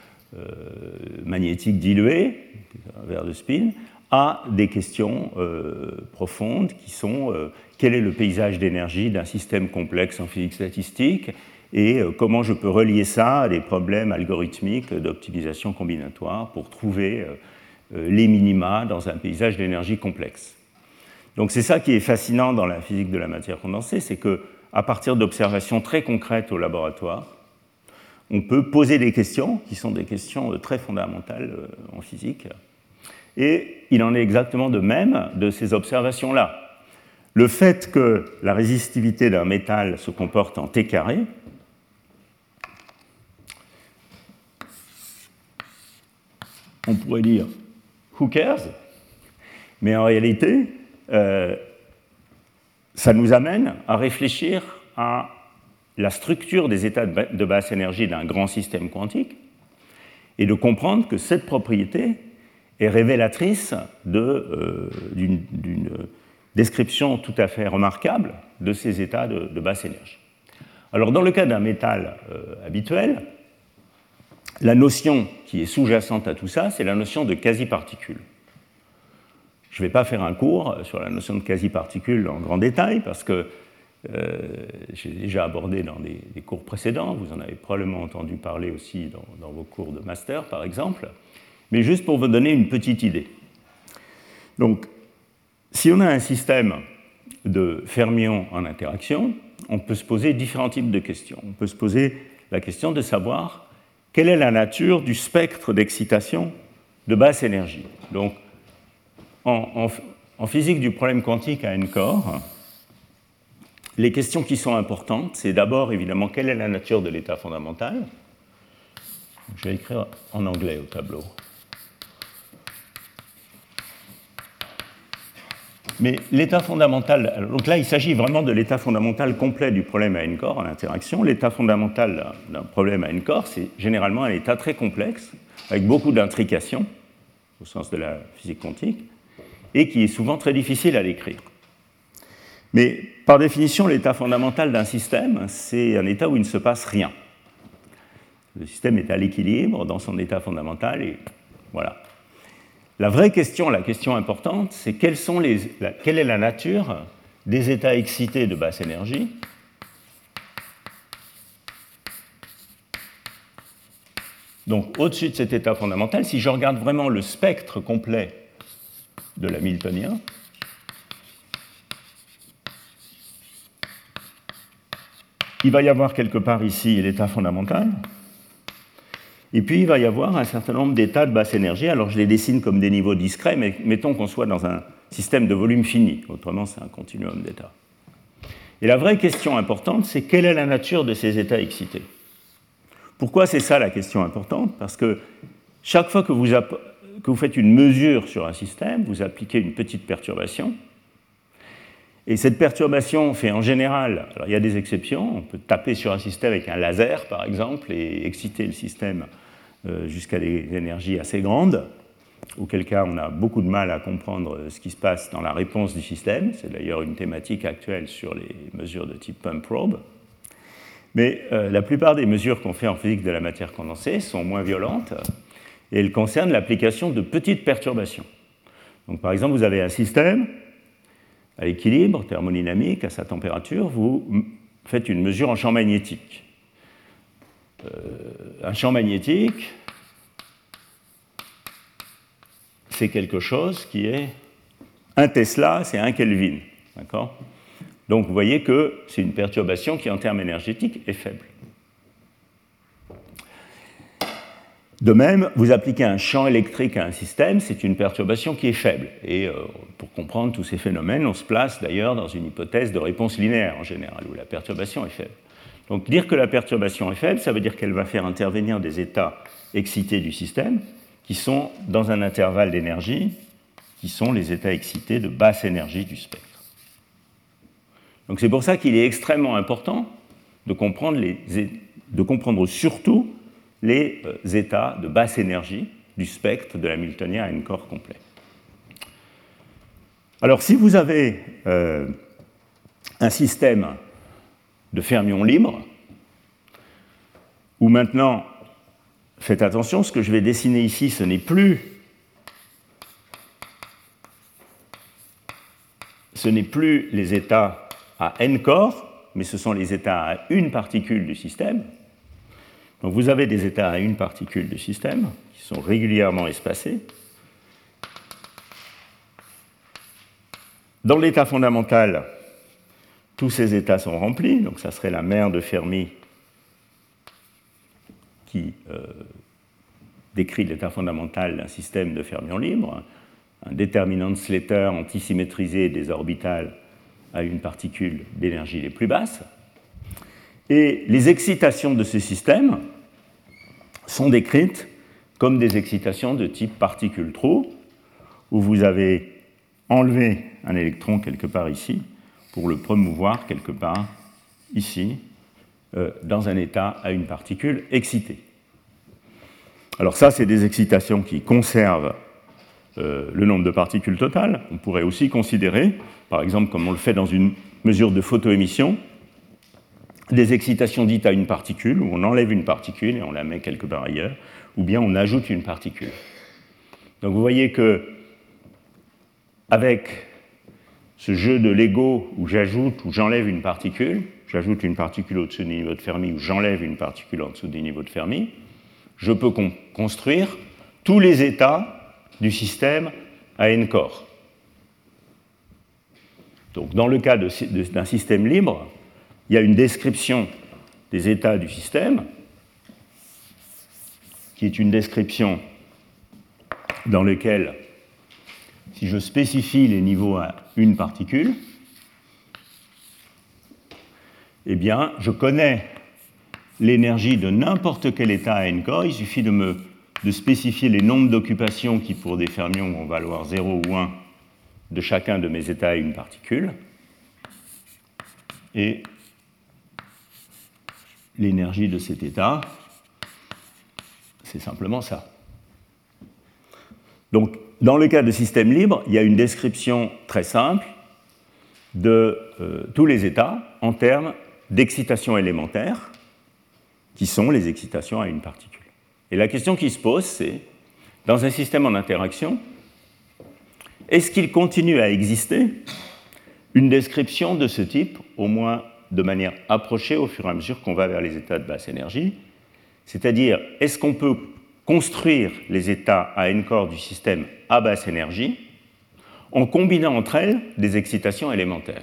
magnétiques diluées, un verre de spin, à des questions profondes qui sont quel est le paysage d'énergie d'un système complexe en physique statistique et comment je peux relier ça à des problèmes algorithmiques d'optimisation combinatoire pour trouver les minima dans un paysage d'énergie complexe. Donc c'est ça qui est fascinant dans la physique de la matière condensée, c'est qu'à partir d'observations très concrètes au laboratoire, on peut poser des questions qui sont des questions très fondamentales en physique. Et il en est exactement de même de ces observations-là. Le fait que la résistivité d'un métal se comporte en T carré, on pourrait dire who cares, mais en réalité, ça nous amène à réfléchir à la structure des états de basse énergie d'un grand système quantique et de comprendre que cette propriété est révélatrice d'une description tout à fait remarquable de ces états de basse énergie. Alors, dans le cas d'un métal habituel, la notion qui est sous-jacente à tout ça, c'est la notion de quasi-particule. Je ne vais pas faire un cours sur la notion de quasi-particule en grand détail, parce que j'ai déjà abordé dans des cours précédents, vous en avez probablement entendu parler aussi dans vos cours de master, par exemple, mais juste pour vous donner une petite idée. Donc, si on a un système de fermions en interaction, on peut se poser différents types de questions. On peut se poser la question de savoir quelle est la nature du spectre d'excitation de basse énergie. Donc, en physique du problème quantique à n-corps, les questions qui sont importantes, c'est d'abord évidemment quelle est la nature de l'état fondamental. Je vais écrire en anglais au tableau. Mais l'état fondamental, donc là il s'agit vraiment de l'état fondamental complet du problème à n-corps en interaction. L'état fondamental d'un problème à n-corps, c'est généralement un état très complexe, avec beaucoup d'intrications, au sens de la physique quantique, et qui est souvent très difficile à décrire. Mais par définition, l'état fondamental d'un système, c'est un état où il ne se passe rien. Le système est à l'équilibre dans son état fondamental, et voilà. La vraie question, la question importante, c'est quelle est la nature des états excités de basse énergie Donc, au-dessus de cet état fondamental, si je regarde vraiment le spectre complet de l'hamiltonien, il va y avoir quelque part ici l'état fondamental, et puis il va y avoir un certain nombre d'états de basse énergie. Alors je les dessine comme des niveaux discrets, mais mettons qu'on soit dans un système de volume fini, autrement c'est un continuum d'états. Et la vraie question importante, c'est quelle est la nature de ces états excités? Pourquoi c'est ça la question importante? Parce que chaque fois que vous faites une mesure sur un système, vous appliquez une petite perturbation. Et cette perturbation fait en général, alors il y a des exceptions, on peut taper sur un système avec un laser par exemple et exciter le système jusqu'à des énergies assez grandes, auquel cas on a beaucoup de mal à comprendre ce qui se passe dans la réponse du système. C'est d'ailleurs une thématique actuelle sur les mesures de type pump probe. Mais la plupart des mesures qu'on fait en physique de la matière condensée sont moins violentes et elles concernent l'application de petites perturbations. Donc, par exemple, vous avez un système à l'équilibre thermodynamique, à sa température, vous faites une mesure en champ magnétique. Un champ magnétique, c'est quelque chose qui est 1 Tesla, c'est 1 Kelvin. D'accord ? Donc vous voyez que c'est une perturbation qui, en termes énergétiques, est faible. De même, vous appliquez un champ électrique à un système, c'est une perturbation qui est faible. Et pour comprendre tous ces phénomènes, on se place d'ailleurs dans une hypothèse de réponse linéaire en général, où la perturbation est faible. Donc dire que la perturbation est faible, ça veut dire qu'elle va faire intervenir des états excités du système qui sont dans un intervalle d'énergie, qui sont les états excités de basse énergie du spectre. Donc c'est pour ça qu'il est extrêmement important de comprendre surtout les états de basse énergie du spectre de l'hamiltonien à n-corps complet. Alors si vous avez un système de fermions libres, où maintenant, faites attention, ce que je vais dessiner ici, ce n'est plus les états à n corps, mais ce sont les états à une particule du système. Donc vous avez des états à une particule du système qui sont régulièrement espacés. Dans l'état fondamental, tous ces états sont remplis, donc ça serait la mer de Fermi qui décrit l'état fondamental d'un système de fermions libres, un déterminant de Slater antisymétrisé des orbitales à une particule d'énergie les plus basses. Et les excitations de ce système sont décrites comme des excitations de type particule-trou, où vous avez enlevé un électron quelque part ici pour le promouvoir quelque part ici, dans un état à une particule excitée. Alors ça, c'est des excitations qui conservent le nombre de particules totales. On pourrait aussi considérer, par exemple, comme on le fait dans une mesure de photoémission, des excitations dites à une particule, où on enlève une particule et on la met quelque part ailleurs, ou bien on ajoute une particule. Donc vous voyez que, avec ce jeu de Lego où j'ajoute ou j'enlève une particule au-dessus du niveau de Fermi ou j'enlève une particule en dessous du niveau de Fermi, je peux construire tous les états du système à n corps. Donc dans le cas d'un système libre, il y a une description des états du système, qui est une description dans laquelle, si je spécifie les niveaux à une particule, eh bien, je connais l'énergie de n'importe quel état à n corps. Il suffit de spécifier les nombres d'occupations qui, pour des fermions, vont valoir 0 ou 1 de chacun de mes états à une particule. Et l'énergie de cet état, c'est simplement ça. Donc, dans le cas de système libre, il y a une description très simple de tous les états en termes d'excitation élémentaire, qui sont les excitations à une particule. Et la question qui se pose, c'est, dans un système en interaction, est-ce qu'il continue à exister une description de ce type, au moins de manière approchée au fur et à mesure qu'on va vers les états de basse énergie? C'est-à-dire, est-ce qu'on peut construire les états à n corps du système à basse énergie en combinant entre elles des excitations élémentaires?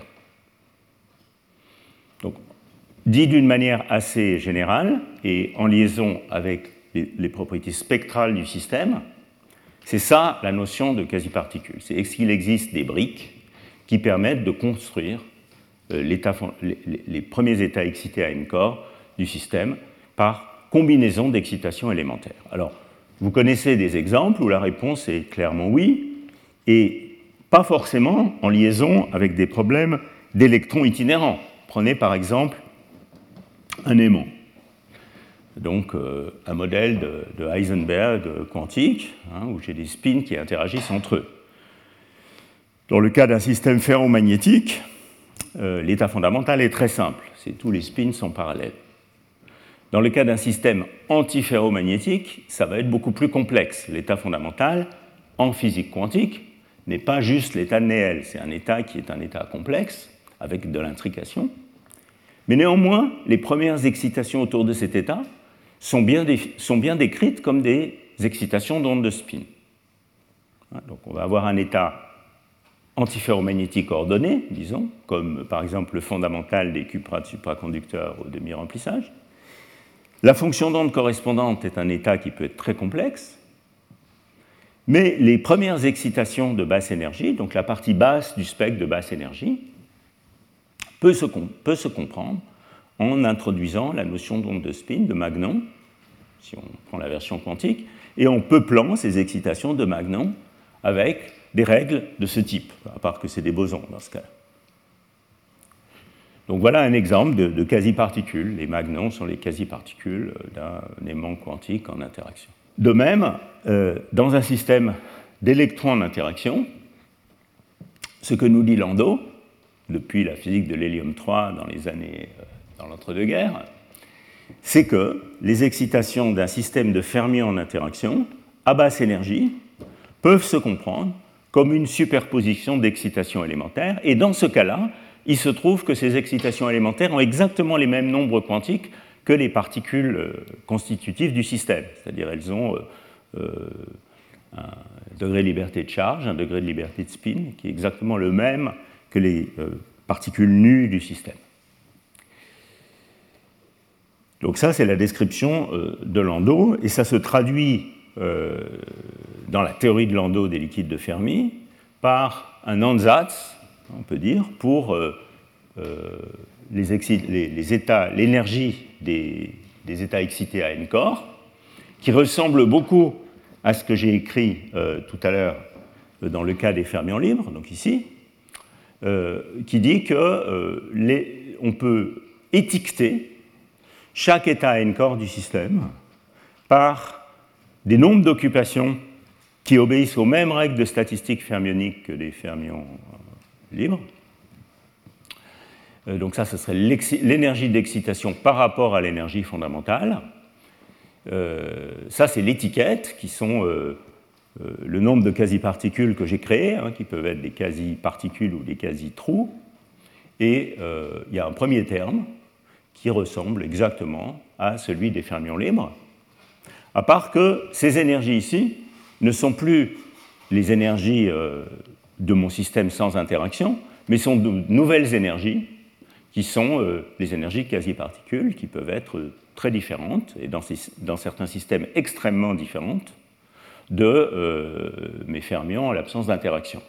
Donc, dit d'une manière assez générale et en liaison avec les propriétés spectrales du système, c'est ça la notion de quasi-particule. C'est est-ce qu'il existe des briques qui permettent de construire les premiers états excités à n corps du système par combinaison d'excitations élémentaires. Alors, vous connaissez des exemples où la réponse est clairement oui, et pas forcément en liaison avec des problèmes d'électrons itinérants. Prenez par exemple un aimant. Donc un modèle de Heisenberg quantique, où j'ai des spins qui interagissent entre eux. Dans le cas d'un système ferromagnétique, l'état fondamental est très simple, tous les spins sont parallèles. Dans le cas d'un système antiferromagnétique, ça va être beaucoup plus complexe. L'état fondamental, en physique quantique, n'est pas juste l'état de Néel, c'est un état qui est un état complexe, avec de l'intrication. Mais néanmoins, les premières excitations autour de cet état sont bien décrites comme des excitations d'ondes de spin. Donc on va avoir un état antiferromagnétique ordonné, disons, comme par exemple le fondamental des cuprates supraconducteurs au demi-remplissage. La fonction d'onde correspondante est un état qui peut être très complexe, mais les premières excitations de basse énergie, donc la partie basse du spectre de basse énergie, peut se comprendre en introduisant la notion d'onde de spin de Magnon, si on prend la version quantique, et en peuplant ces excitations de Magnon avec des règles de ce type, à part que c'est des bosons dans ce cas. Donc voilà un exemple de quasi-particules. Les magnons sont les quasi-particules d'un aimant quantique en interaction. De même, dans un système d'électrons en interaction, ce que nous dit Landau, depuis la physique de l'hélium-3 dans l'entre-deux-guerres, c'est que les excitations d'un système de fermions en interaction, à basse énergie, peuvent se comprendre comme une superposition d'excitations élémentaires, et dans ce cas-là, il se trouve que ces excitations élémentaires ont exactement les mêmes nombres quantiques que les particules constitutives du système, c'est-à-dire elles ont un degré de liberté de charge, un degré de liberté de spin, qui est exactement le même que les particules nues du système. Donc ça, c'est la description de Landau, et ça se traduit dans la théorie de Landau des liquides de Fermi par un ansatz, on peut dire, pour l'énergie des états excités à n corps, qui ressemble beaucoup à ce que j'ai écrit tout à l'heure dans le cas des fermions libres, donc ici, qui dit qu'on peut étiqueter chaque état à n corps du système par des nombres d'occupations qui obéissent aux mêmes règles de statistique fermionique que les fermions libres. Donc ça, ce serait l'énergie d'excitation par rapport à l'énergie fondamentale. Ça, c'est l'étiquette, qui sont le nombre de quasi-particules que j'ai créées, qui peuvent être des quasi-particules ou des quasi-trous. Et il y a un premier terme qui ressemble exactement à celui des fermions libres, à part que ces énergies ici ne sont plus les énergies de mon système sans interaction, mais sont de nouvelles énergies qui sont les énergies de quasi-particules, qui peuvent être très différentes, et dans certains systèmes extrêmement différentes, de mes fermions en l'absence d'interaction.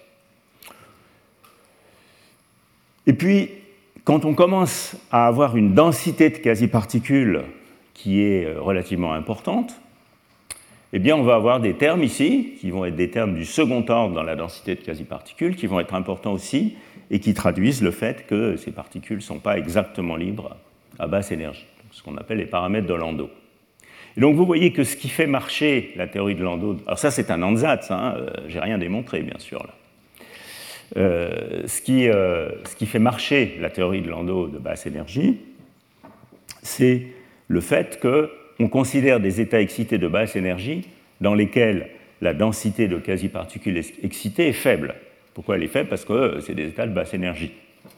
Et puis, quand on commence à avoir une densité de quasi-particules qui est relativement importante, eh bien, on va avoir des termes ici, qui vont être des termes du second ordre dans la densité de quasi-particules, qui vont être importants aussi, et qui traduisent le fait que ces particules ne sont pas exactement libres à basse énergie, ce qu'on appelle les paramètres de Landau. Et donc vous voyez que ce qui fait marcher la théorie de Landau, alors ça c'est un ansatz, j'ai rien démontré bien sûr là. Ce qui fait marcher la théorie de Landau de basse énergie, c'est le fait qu'on considère des états excités de basse énergie dans lesquels la densité de quasi-particules excitées est faible. Pourquoi elle est faible? Parce que c'est des états de basse énergie.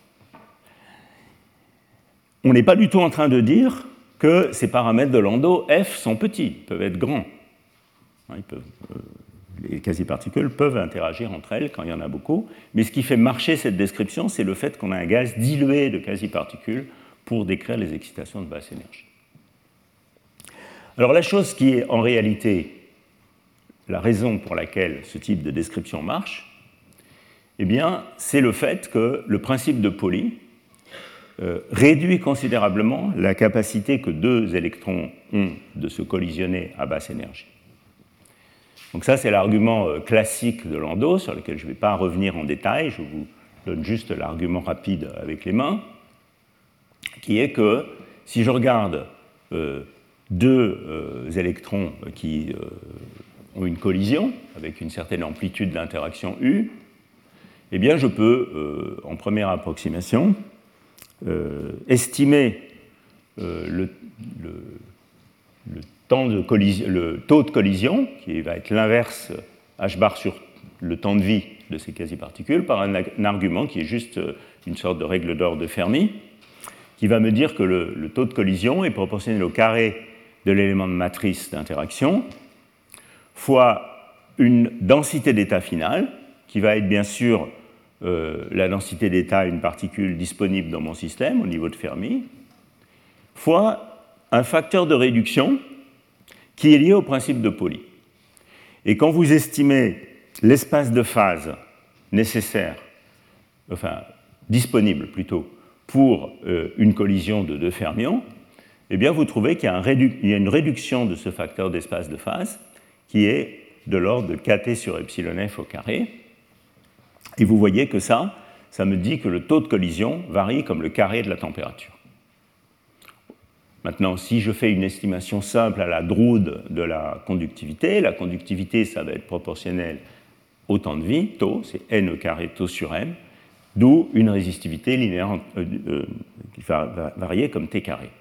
On n'est pas du tout en train de dire que ces paramètres de Landau, F, sont petits, ils peuvent être grands. Les quasi-particules peuvent interagir entre elles quand il y en a beaucoup, mais ce qui fait marcher cette description, c'est le fait qu'on a un gaz dilué de quasi-particules pour décrire les excitations de basse énergie. Alors la chose qui est en réalité la raison pour laquelle ce type de description marche, eh bien, c'est le fait que le principe de Pauli réduit considérablement la capacité que deux électrons ont de se collisionner à basse énergie. Donc ça, c'est l'argument classique de Landau, sur lequel je ne vais pas revenir en détail, je vous donne juste l'argument rapide avec les mains, qui est que si je regarde deux électrons qui ont une collision avec une certaine amplitude d'interaction U, eh bien je peux, en première approximation, estimer le taux de collision, qui va être l'inverse h bar sur le temps de vie de ces quasi-particules, par un argument qui est juste une sorte de règle d'or de Fermi, qui va me dire que le taux de collision est proportionnel au carré de l'élément de matrice d'interaction fois une densité d'état finale, qui va être bien sûr la densité d'état d'une particule disponible dans mon système au niveau de Fermi, fois un facteur de réduction qui est lié au principe de Pauli. Et quand vous estimez l'espace de phase nécessaire, enfin disponible plutôt, pour une collision de deux fermions, eh bien vous trouvez qu'il y a une réduction de ce facteur d'espace de phase qui est de l'ordre de kT sur epsilon f au carré. Et vous voyez que ça me dit que le taux de collision varie comme le carré de la température. Maintenant, si je fais une estimation simple à la Drude de la conductivité, ça va être proportionnel au temps de vie, taux, c'est n au carré taux sur m, d'où une résistivité linéaire qui va varier comme t carré.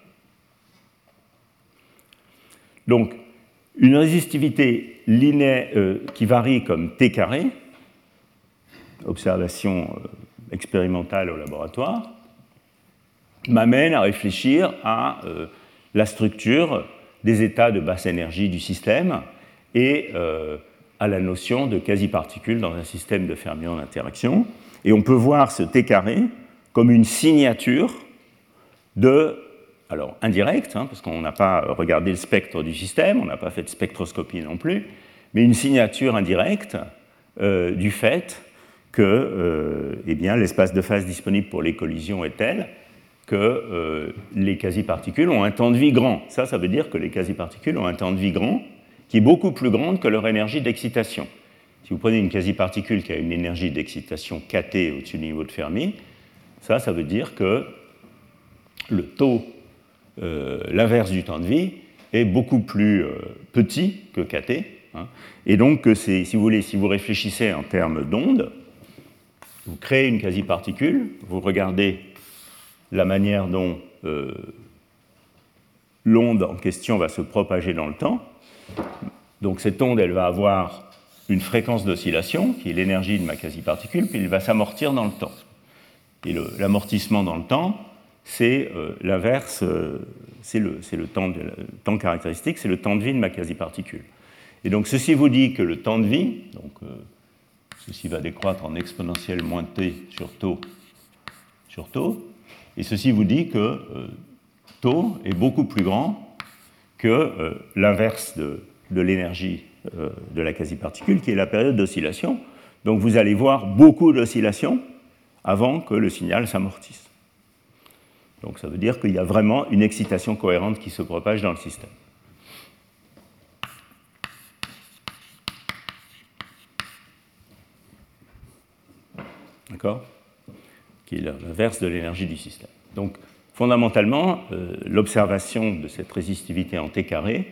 Donc, une résistivité linéaire qui varie comme t carré, observation expérimentale au laboratoire, m'amène à réfléchir à la structure des états de basse énergie du système et à la notion de quasi-particules dans un système de fermions d'interaction. Et on peut voir ce T carré comme une signature alors indirecte, parce qu'on n'a pas regardé le spectre du système, on n'a pas fait de spectroscopie non plus, mais une signature indirecte du fait que l'espace de phase disponible pour les collisions est tel que les quasi-particules ont un temps de vie grand. Ça veut dire que les quasi-particules ont un temps de vie grand qui est beaucoup plus grand que leur énergie d'excitation. Si vous prenez une quasi-particule qui a une énergie d'excitation kT au-dessus du niveau de Fermi, ça veut dire que le taux, l'inverse du temps de vie, est beaucoup plus petit que kT. Et donc, si vous voulez, si vous réfléchissez en termes d'onde, vous créez une quasi-particule, vous regardez la manière dont l'onde en question va se propager dans le temps. Donc cette onde, elle va avoir une fréquence d'oscillation, qui est l'énergie de ma quasi-particule, puis elle va s'amortir dans le temps. Et l'amortissement dans le temps, c'est l'inverse, c'est le temps caractéristique, c'est le temps de vie de ma quasi-particule. Et donc ceci vous dit que le temps de vie, donc ceci va décroître en exponentielle moins t sur taux, et ceci vous dit que taux est beaucoup plus grand que l'inverse de l'énergie de la quasi-particule, qui est la période d'oscillation. Donc vous allez voir beaucoup d'oscillations avant que le signal s'amortisse. Donc ça veut dire qu'il y a vraiment une excitation cohérente qui se propage dans le système. D'accord ? Qui est l'inverse de l'énergie du système. Donc, fondamentalement, l'observation de cette résistivité en T carré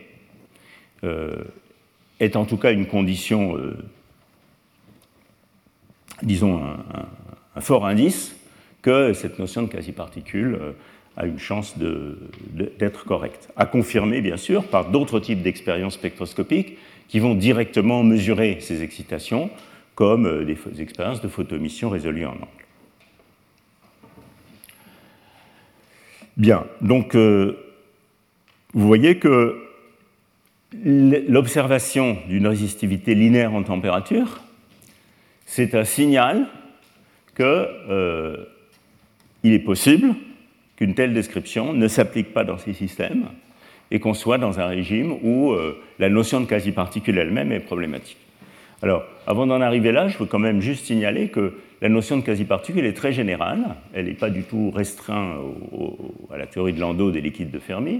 est en tout cas une condition, disons, un fort indice que cette notion de quasi-particule a une chance d'être correcte. À confirmer, bien sûr, par d'autres types d'expériences spectroscopiques qui vont directement mesurer ces excitations, comme des expériences de photoémission résolues en angle. Bien, donc vous voyez que l'observation d'une résistivité linéaire en température, c'est un signal qu'il est possible qu'une telle description ne s'applique pas dans ces systèmes et qu'on soit dans un régime où la notion de quasi-particule elle-même est problématique. Alors, avant d'en arriver là, je veux quand même juste signaler que la notion de quasi-particule est très générale, elle n'est pas du tout restreinte à la théorie de Landau des liquides de Fermi.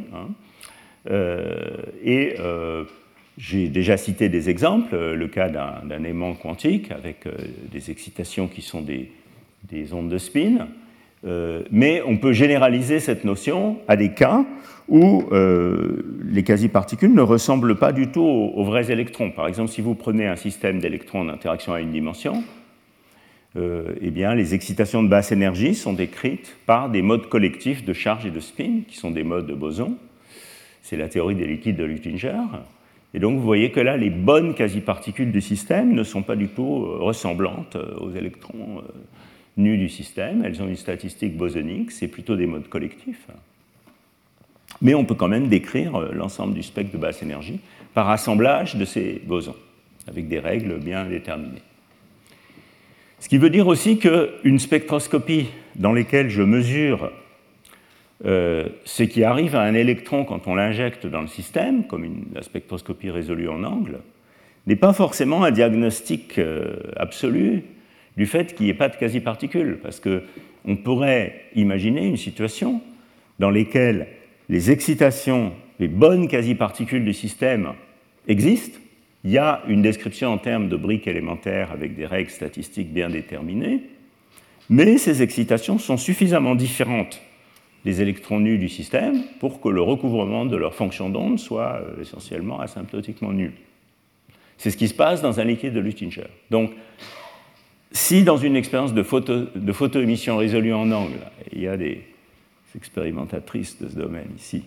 J'ai déjà cité des exemples, le cas d'un aimant quantique avec des excitations qui sont des ondes de spin, Mais on peut généraliser cette notion à des cas où les quasi-particules ne ressemblent pas du tout aux vrais électrons. Par exemple, si vous prenez un système d'électrons en interaction à une dimension, eh bien, les excitations de basse énergie sont décrites par des modes collectifs de charge et de spin, qui sont des modes de boson. C'est la théorie des liquides de Luttinger. Et donc, vous voyez que là, les bonnes quasi-particules du système ne sont pas du tout ressemblantes aux électrons nus du système. Elles ont une statistique bosonique, c'est plutôt des modes collectifs. Mais on peut quand même décrire l'ensemble du spectre de basse énergie par assemblage de ces bosons, avec des règles bien déterminées. Ce qui veut dire aussi qu'une spectroscopie dans laquelle je mesure ce qui arrive à un électron quand on l'injecte dans le système, comme la spectroscopie résolue en angle, n'est pas forcément un diagnostic absolu du fait qu'il n'y ait pas de quasi-particules, parce qu'on pourrait imaginer une situation dans laquelle les excitations, les bonnes quasi-particules du système existent. Il y a une description en termes de briques élémentaires avec des règles statistiques bien déterminées, mais ces excitations sont suffisamment différentes des électrons nus du système pour que le recouvrement de leur fonction d'onde soit essentiellement asymptotiquement nul. C'est ce qui se passe dans un liquide de Luttinger. Donc, si dans une expérience de photoémission résolue en angle, il y a des expérimentatrices de ce domaine ici,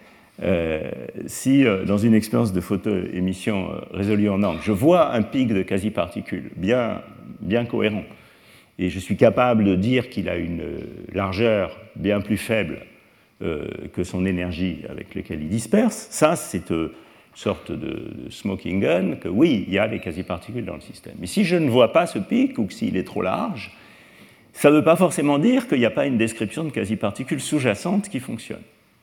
si dans une expérience de photoémission résolue en angle, je vois un pic de quasi-particules bien cohérent, et je suis capable de dire qu'il a une largeur bien plus faible que son énergie avec laquelle il disperse, ça c'est une sorte de smoking gun, que oui, il y a des quasi-particules dans le système. Mais si je ne vois pas ce pic, ou que s'il est trop large, ça ne veut pas forcément dire qu'il n'y a pas une description de quasi-particules sous-jacentes qui fonctionne.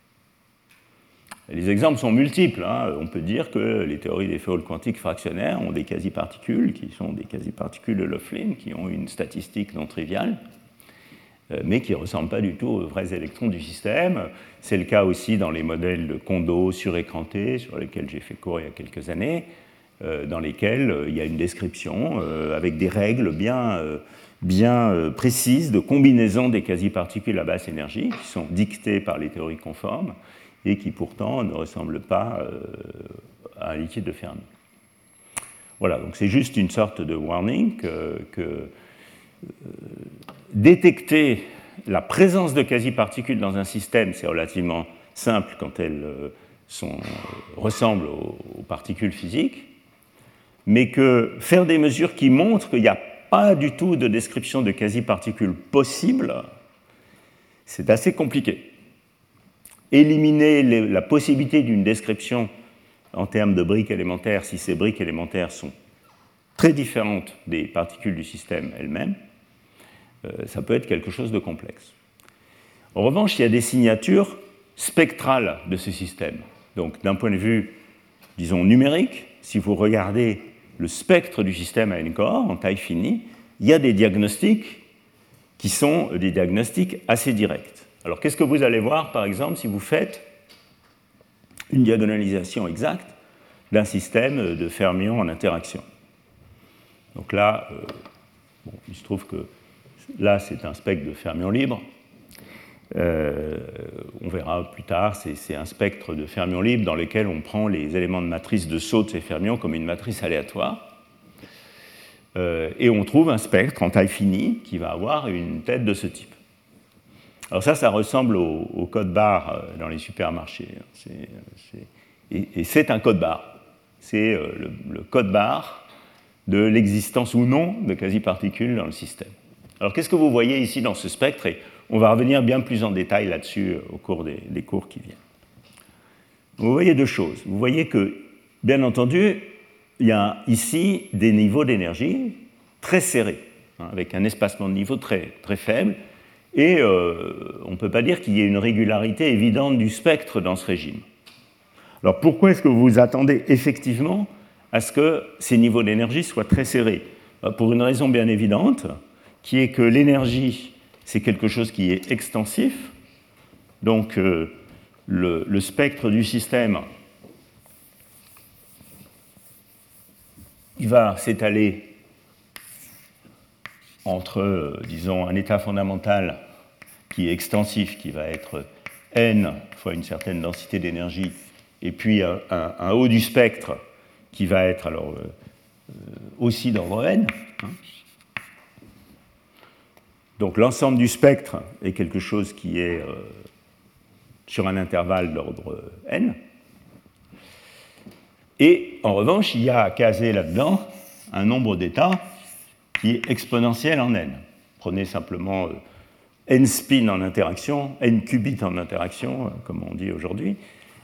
Les exemples sont multiples. On peut dire que les théories des féoles quantiques fractionnaires ont des quasi-particules qui sont des quasi-particules de Laughlin, qui ont une statistique non triviale, mais qui ne ressemblent pas du tout aux vrais électrons du système. C'est le cas aussi dans les modèles de Kondo surécrantés, sur lesquels j'ai fait cours il y a quelques années, dans lesquels il y a une description avec des règles bien précises de combinaison des quasi-particules à basse énergie, qui sont dictées par les théories conformes, et qui pourtant ne ressemblent pas à un liquide de Fermi. Voilà, donc c'est juste une sorte de warning que détecter la présence de quasi-particules dans un système, c'est relativement simple quand elles ressemblent aux particules physiques, mais que faire des mesures qui montrent qu'il n'y a pas du tout de description de quasi-particules possible, c'est assez compliqué. Éliminer la possibilité d'une description en termes de briques élémentaires, si ces briques élémentaires sont très différentes des particules du système elles-mêmes, ça peut être quelque chose de complexe. En revanche, il y a des signatures spectrales de ce système. Donc, d'un point de vue, disons, numérique, si vous regardez le spectre du système à N-core en taille finie, il y a des diagnostics qui sont des diagnostics assez directs. Alors, qu'est-ce que vous allez voir, par exemple, si vous faites une diagonalisation exacte d'un système de fermions en interaction? Donc là, il se trouve que là, c'est un spectre de fermions libres. On verra plus tard, c'est un spectre de fermions libres dans lequel on prend les éléments de matrice de saut de ces fermions comme une matrice aléatoire. Et on trouve un spectre en taille finie qui va avoir une tête de ce type. Alors ça ressemble au code barre dans les supermarchés. Et c'est un code barre. C'est le code barre de l'existence ou non de quasi-particules dans le système. Alors qu'est-ce que vous voyez ici dans ce spectre? Et on va revenir bien plus en détail là-dessus au cours des cours qui viennent. Vous voyez deux choses. Vous voyez que, bien entendu, il y a ici des niveaux d'énergie très serrés, avec un espacement de niveau très, très faible, et on ne peut pas dire qu'il y ait une régularité évidente du spectre dans ce régime. Alors pourquoi est-ce que vous vous attendez effectivement à ce que ces niveaux d'énergie soient très serrés? Pour une raison bien évidente, qui est que l'énergie, c'est quelque chose qui est extensif, donc le spectre du système, il va s'étaler entre, disons, un état fondamental qui est extensif, qui va être n fois une certaine densité d'énergie, et puis un haut du spectre qui va être alors aussi d'ordre n. Donc l'ensemble du spectre est quelque chose qui est sur un intervalle d'ordre n. Et en revanche, il y à caser là-dedans un nombre d'états qui est exponentiel en n. Prenez simplement n spin en interaction, n qubits en interaction, comme on dit aujourd'hui.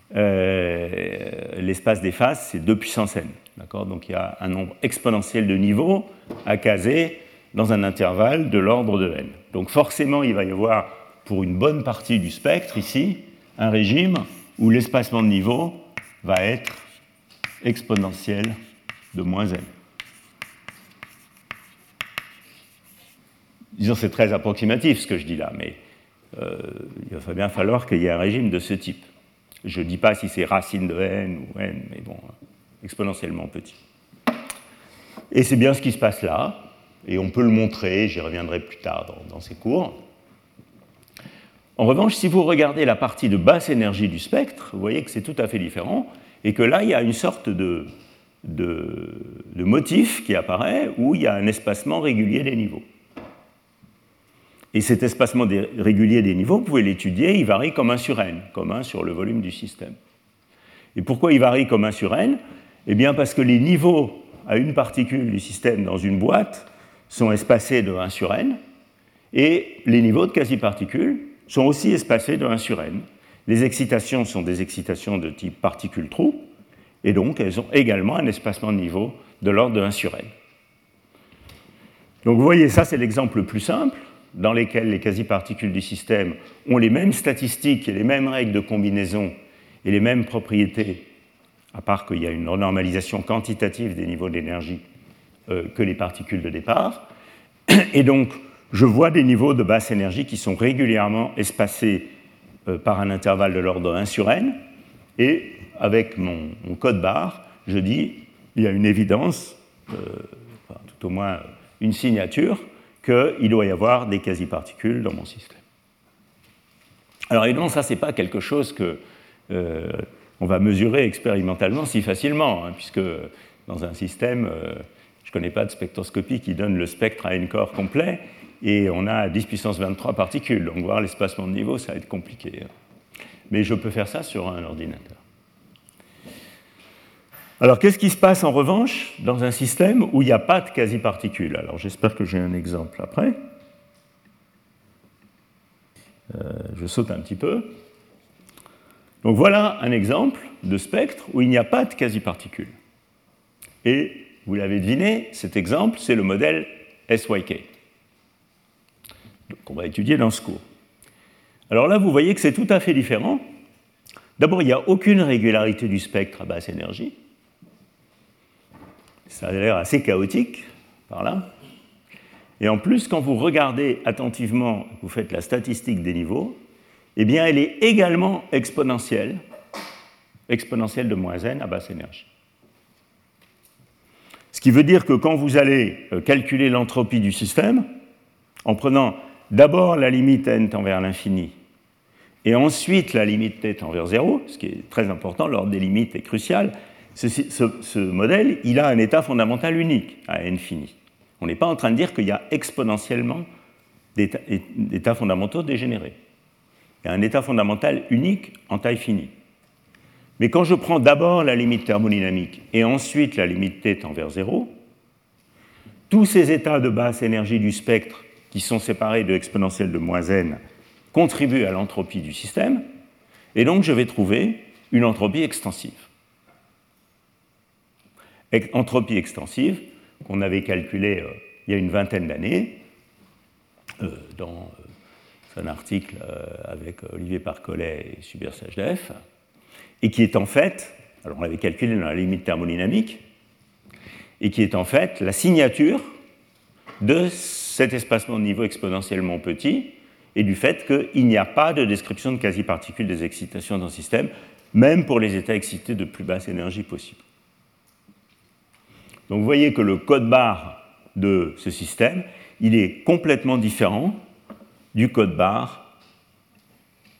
L'espace des phases, c'est 2 puissance n. Donc il y a un nombre exponentiel de niveaux à caser dans un intervalle de l'ordre de n. Donc forcément, il va y avoir, pour une bonne partie du spectre, ici, un régime où l'espacement de niveau va être exponentiel de moins n. Disons, c'est très approximatif ce que je dis là, mais il va bien falloir qu'il y ait un régime de ce type. Je ne dis pas si c'est racine de n ou n, mais bon, exponentiellement petit. Et c'est bien ce qui se passe là, et on peut le montrer, j'y reviendrai plus tard dans ces cours. En revanche, si vous regardez la partie de basse énergie du spectre, vous voyez que c'est tout à fait différent, et que là, il y a une sorte de motif qui apparaît où il y a un espacement régulier des niveaux. Et cet espacement régulier des niveaux, vous pouvez l'étudier, il varie comme 1 sur n, comme 1 sur le volume du système. Et pourquoi il varie comme 1 sur n? Eh bien parce que les niveaux à une particule du système dans une boîte sont espacés de 1 sur n, et les niveaux de quasi-particules sont aussi espacés de 1 sur n. Les excitations sont des excitations de type particule-trou, et donc elles ont également un espacement de niveau de l'ordre de 1 sur n. Donc vous voyez, ça c'est l'exemple le plus simple, dans lequel les quasi-particules du système ont les mêmes statistiques et les mêmes règles de combinaison et les mêmes propriétés, à part qu'il y a une normalisation quantitative des niveaux d'énergie que les particules de départ. Et donc, je vois des niveaux de basse énergie qui sont régulièrement espacés par un intervalle de l'ordre de 1 sur n, et avec mon code barre, je dis il y a une évidence, tout au moins une signature, qu'il doit y avoir des quasi-particules dans mon système. Alors évidemment, ça, ce n'est pas quelque chose qu'on va mesurer expérimentalement si facilement, puisque dans un système, je ne connais pas de spectroscopie qui donne le spectre à n corps complet, et on a 10 puissance 23 particules, donc voir l'espacement de niveau, ça va être compliqué. Mais je peux faire ça sur un ordinateur. Alors, qu'est-ce qui se passe en revanche dans un système où il n'y a pas de quasi-particules? Alors, j'espère que j'ai un exemple après. Je saute un petit peu. Donc, voilà un exemple de spectre où il n'y a pas de quasi-particules. Et, vous l'avez deviné, cet exemple, c'est le modèle SYK, qu'on va étudier dans ce cours. Alors là, vous voyez que c'est tout à fait différent. D'abord, il n'y a aucune régularité du spectre à basse énergie. Ça a l'air assez chaotique, par là. Et en plus, quand vous regardez attentivement, vous faites la statistique des niveaux, eh bien, elle est également exponentielle de moins n à basse énergie. Ce qui veut dire que quand vous allez calculer l'entropie du système, en prenant d'abord la limite n tend vers l'infini, et ensuite la limite t tend vers 0, ce qui est très important, l'ordre des limites est crucial, ce modèle, il a un état fondamental unique à n fini. On n'est pas en train de dire qu'il y a exponentiellement d'états fondamentaux dégénérés. Il y a un état fondamental unique en taille finie. Mais quand je prends d'abord la limite thermodynamique et ensuite la limite t tend vers 0, tous ces états de basse énergie du spectre qui sont séparés de exponentielle de moins n contribuent à l'entropie du système, et donc je vais trouver une entropie extensive. Entropie extensive qu'on avait calculée il y a une vingtaine d'années dans un article avec Olivier Parcollet et Subir Sachdiev, et qui est en fait, alors on l'avait calculé dans la limite thermodynamique, et qui est en fait la signature de cet espacement de niveau exponentiellement petit et du fait qu'il n'y a pas de description de quasi-particules des excitations dans le système, même pour les états excités de plus basse énergie possible. Donc vous voyez que le code barre de ce système, il est complètement différent du code barre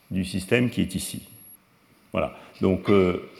du système qui est ici. Voilà. Donc,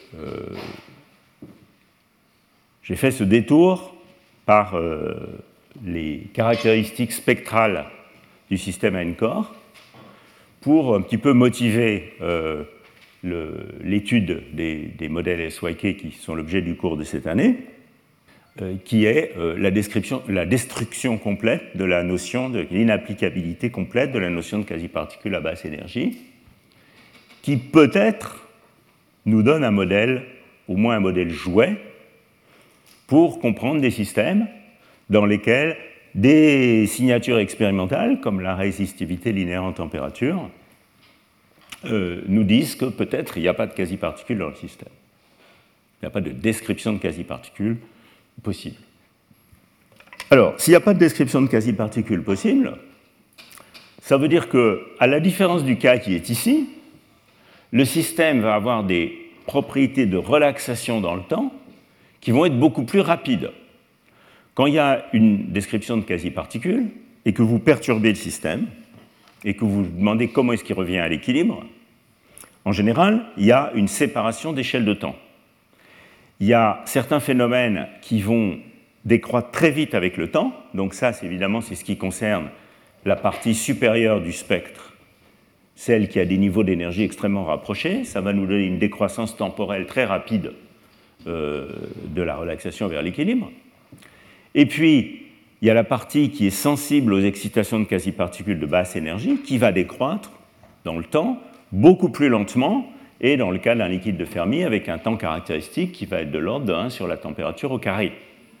j'ai fait ce détour par les caractéristiques spectrales du système à n-corps pour un petit peu motiver l'étude des modèles SYK qui sont l'objet du cours de cette année, qui est la destruction complète de la notion de l'inapplicabilité complète de la notion de quasi-particules à basse énergie, qui peut-être nous donne un modèle, au moins un modèle jouet, pour comprendre des systèmes dans lesquels des signatures expérimentales, comme la résistivité linéaire en température, nous disent que peut-être il n'y a pas de quasi-particules dans le système. Il n'y a pas de description de quasi-particules possible. Alors, s'il n'y a pas de description de quasi-particules possible, ça veut dire qu'à la différence du cas qui est ici, le système va avoir des propriétés de relaxation dans le temps qui vont être beaucoup plus rapides. Quand il y a une description de quasi-particules et que vous perturbez le système et que vous demandez comment est-ce qu'il revient à l'équilibre, en général, il y a une séparation d'échelle de temps. Il y a certains phénomènes qui vont décroître très vite avec le temps, donc ça, évidemment, c'est ce qui concerne la partie supérieure du spectre, celle qui a des niveaux d'énergie extrêmement rapprochés. Ça va nous donner une décroissance temporelle très rapide de la relaxation vers l'équilibre. Et puis, il y a la partie qui est sensible aux excitations de quasi-particules de basse énergie, qui va décroître dans le temps beaucoup plus lentement, et dans le cas d'un liquide de Fermi, avec un temps caractéristique qui va être de l'ordre de 1 sur la température au carré.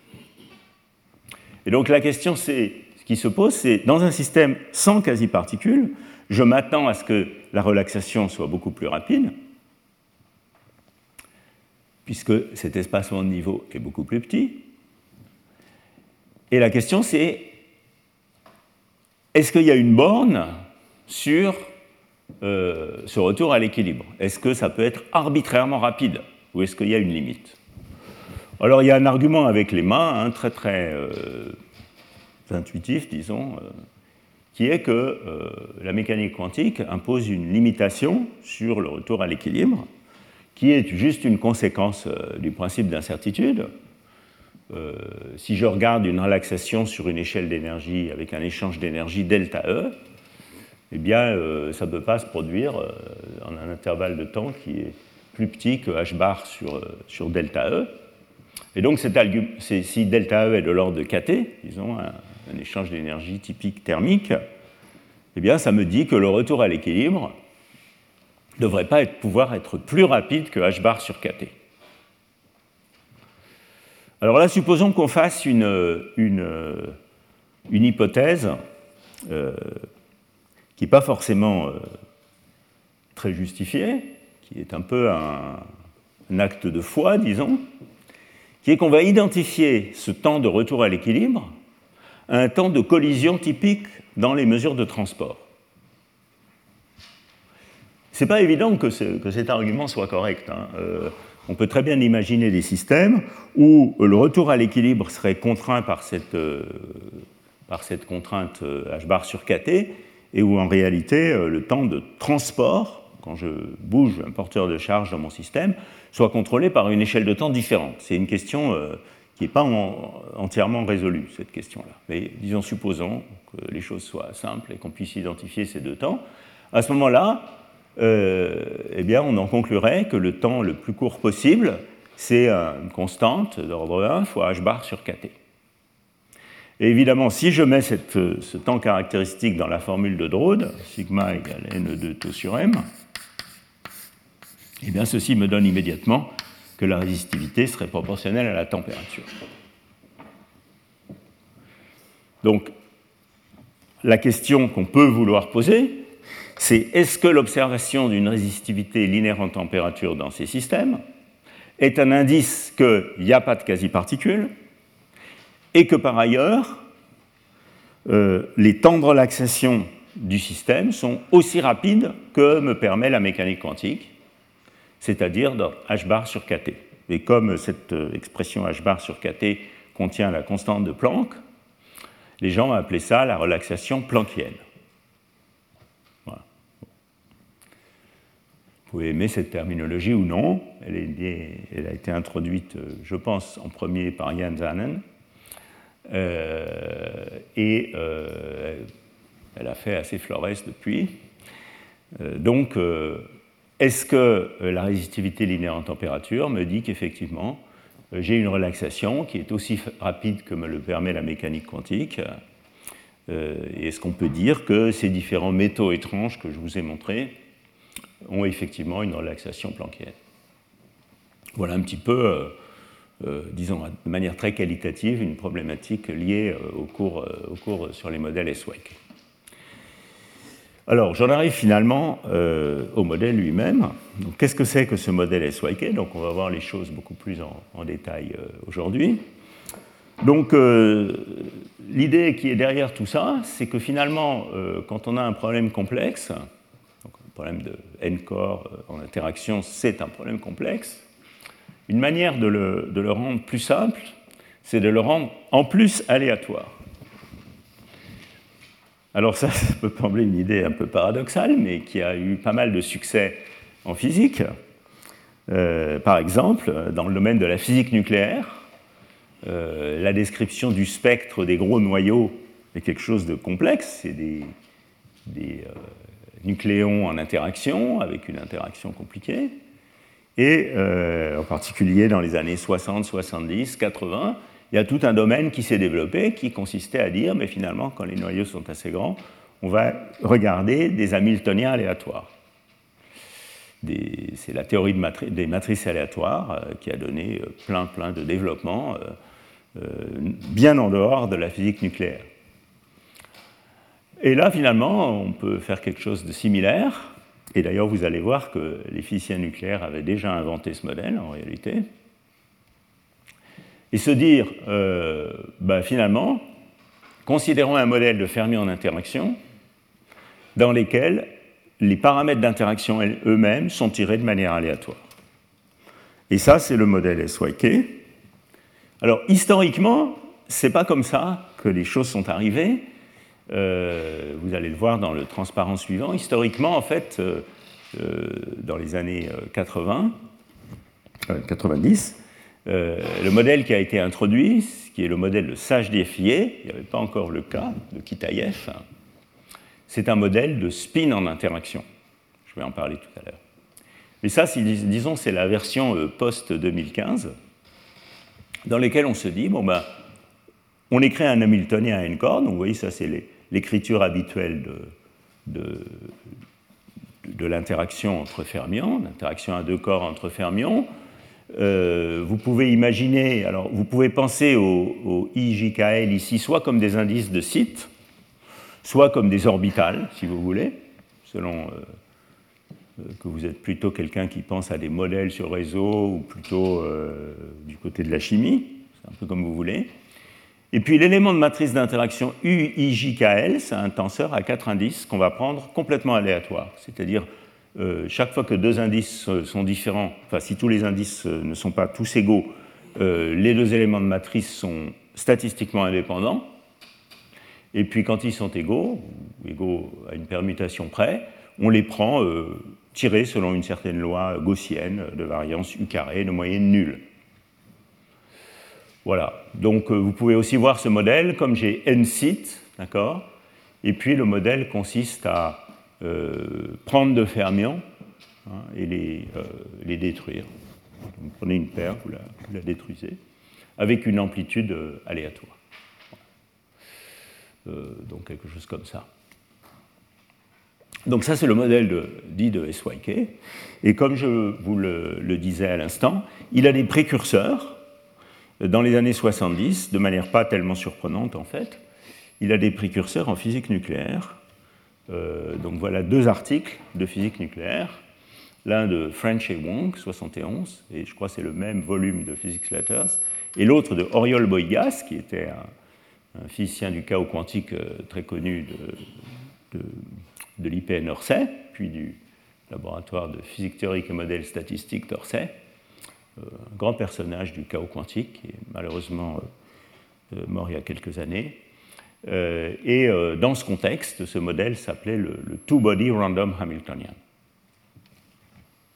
Et donc la question qui se pose, c'est dans un système sans quasi-particules, je m'attends à ce que la relaxation soit beaucoup plus rapide, puisque cet espacement de niveau est beaucoup plus petit. Et la question, c'est est-ce qu'il y a une borne sur ce retour à l'équilibre? Est-ce que ça peut être arbitrairement rapide ou est-ce qu'il y a une limite? Alors, il y a un argument avec les mains, très très intuitif, disons, qui est que la mécanique quantique impose une limitation sur le retour à l'équilibre, qui est juste une conséquence du principe d'incertitude. Si je regarde une relaxation sur une échelle d'énergie avec un échange d'énergie delta E, eh bien, ça ne peut pas se produire en un intervalle de temps qui est plus petit que h bar sur delta E. Et donc, si delta E est de l'ordre de kT, disons, un échange d'énergie typique thermique, eh bien, ça me dit que le retour à l'équilibre ne devrait pas pouvoir être plus rapide que h bar sur kT. Alors là, supposons qu'on fasse une hypothèse qui n'est pas forcément très justifiée, qui est un peu un acte de foi, disons, qui est qu'on va identifier ce temps de retour à l'équilibre à un temps de collision typique dans les mesures de transport. Ce n'est pas évident que cet argument soit correct. On peut très bien imaginer des systèmes où le retour à l'équilibre serait contraint par cette contrainte h bar sur kT, et où en réalité le temps de transport, quand je bouge un porteur de charge dans mon système, soit contrôlé par une échelle de temps différente. C'est une question qui n'est pas entièrement résolue, cette question-là. Mais disons, supposons que les choses soient simples et qu'on puisse identifier ces deux temps. À ce moment-là, eh bien, on en conclurait que le temps le plus court possible, c'est une constante d'ordre 1 fois h bar sur kT. Et évidemment, si je mets ce temps caractéristique dans la formule de Drude, sigma égale n2 tau sur m, eh bien, ceci me donne immédiatement que la résistivité serait proportionnelle à la température. Donc, la question qu'on peut vouloir poser, c'est est-ce que l'observation d'une résistivité linéaire en température dans ces systèmes est un indice qu'il n'y a pas de quasi-particules et que par ailleurs, les temps de relaxation du système sont aussi rapides que me permet la mécanique quantique, c'est-à-dire dans h bar sur kT. Et comme cette expression h bar sur kT contient la constante de Planck, les gens ont appelé ça la relaxation planckienne. Voilà. pouvez aimer cette terminologie ou non. Elle a été introduite, je pense, en premier par Jan Zanen. Et elle a fait assez flores depuis. Donc, est-ce que la résistivité linéaire en température me dit qu'effectivement, j'ai une relaxation qui est aussi rapide que me le permet la mécanique quantique? Et est-ce qu'on peut dire que ces différents métaux étranges que je vous ai montrés ont effectivement une relaxation planckienne? Voilà un petit peu, disons de manière très qualitative, une problématique liée au cours sur les modèles SYK. Alors, j'en arrive finalement au modèle lui-même. Donc, qu'est-ce que c'est que ce modèle SYK? Donc, on va voir les choses beaucoup plus en détail aujourd'hui. Donc, l'idée qui est derrière tout ça, c'est que finalement, quand on a un problème complexe, donc un problème de n-corps en interaction, c'est un problème complexe, une manière de le rendre plus simple, c'est de le rendre en plus aléatoire. Alors ça peut sembler une idée un peu paradoxale, mais qui a eu pas mal de succès en physique. Par exemple, dans le domaine de la physique nucléaire, la description du spectre des gros noyaux est quelque chose de complexe. C'est des nucléons en interaction, avec une interaction compliquée. Et en particulier dans les années 60, 70, 80, il y a tout un domaine qui s'est développé qui consistait à dire, mais finalement, quand les noyaux sont assez grands, on va regarder des Hamiltoniens aléatoires. C'est la théorie des matrices aléatoires qui a donné plein de développements bien en dehors de la physique nucléaire. Et là, finalement, on peut faire quelque chose de similaire. Et d'ailleurs, vous allez voir que les physiciens nucléaires avaient déjà inventé ce modèle, en réalité. Et se dire, finalement, considérons un modèle de Fermi en interaction dans lequel les paramètres d'interaction eux-mêmes sont tirés de manière aléatoire. Et ça, c'est le modèle SYK. Alors, historiquement, ce n'est pas comme ça que les choses sont arrivées. Vous allez le voir dans le transparent suivant. Historiquement, en fait, dans les années 90, le modèle qui a été introduit, qui est le modèle de Sage-Diffie, il n'y avait pas encore le cas de Kitaïev, c'est un modèle de spin en interaction. Je vais en parler tout à l'heure. Mais ça, disons, c'est la version post-2015, dans laquelle on se dit, on écrit un Hamiltonien à n-corps, donc vous voyez, ça c'est l'écriture habituelle de l'interaction entre fermions, l'interaction à deux corps entre fermions. Vous pouvez imaginer, alors vous pouvez penser au IJKL ici, soit comme des indices de site, soit comme des orbitales, si vous voulez, selon que vous êtes plutôt quelqu'un qui pense à des modèles sur réseau ou plutôt du côté de la chimie, c'est un peu comme vous voulez. Et puis l'élément de matrice d'interaction UIJKL, c'est un tenseur à 4 indices qu'on va prendre complètement aléatoire. C'est-à-dire, chaque fois que deux indices sont différents, enfin si tous les indices ne sont pas tous égaux, les deux éléments de matrice sont statistiquement indépendants. Et puis quand ils sont égaux, ou égaux à une permutation près, on les prend tirés selon une certaine loi gaussienne de variance U carré de moyenne nulle. Voilà, donc vous pouvez aussi voir ce modèle comme j'ai n sites, d'accord? Et puis le modèle consiste à prendre deux fermions et les détruire. Donc, vous prenez une paire, vous la détruisez, avec une amplitude aléatoire. Donc quelque chose comme ça. Donc ça, c'est le modèle dit de SYK. Et comme je vous le disais à l'instant, il a des précurseurs. Dans les années 70, de manière pas tellement surprenante en fait, il a des précurseurs en physique nucléaire. Donc voilà deux articles de physique nucléaire, l'un de French et Wong, 71, et je crois que c'est le même volume de Physics Letters, et l'autre de Oriol Boigas, qui était un physicien du chaos quantique très connu de l'IPN Orsay, puis du laboratoire de physique théorique et modèles statistiques d'Orsay, un grand personnage du chaos quantique, qui est malheureusement mort il y a quelques années. Et dans ce contexte, ce modèle s'appelait le Two-Body Random Hamiltonian.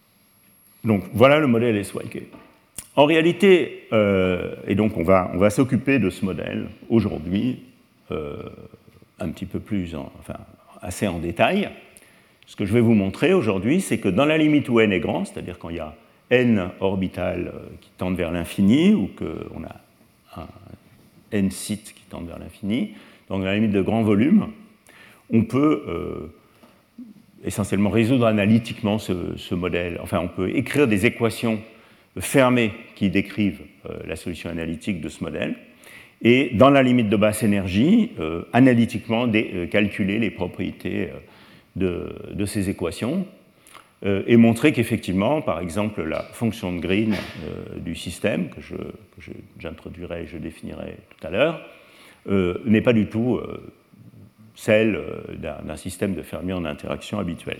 Donc voilà le modèle SYK. En réalité, et donc on va s'occuper de ce modèle aujourd'hui un petit peu plus, assez en détail. Ce que je vais vous montrer aujourd'hui, c'est que dans la limite où n est grand, c'est-à-dire quand il y a n orbitales qui tendent vers l'infini, ou qu'on a un n sites qui tendent vers l'infini, donc dans la limite de grand volume, on peut essentiellement résoudre analytiquement ce modèle. Enfin, on peut écrire des équations fermées qui décrivent la solution analytique de ce modèle, et dans la limite de basse énergie, analytiquement calculer les propriétés de ces équations, et montrer qu'effectivement, par exemple, la fonction de Green du système, que j'introduirai et je définirai tout à l'heure, n'est pas du tout celle d'un système de Fermi en interaction habituel.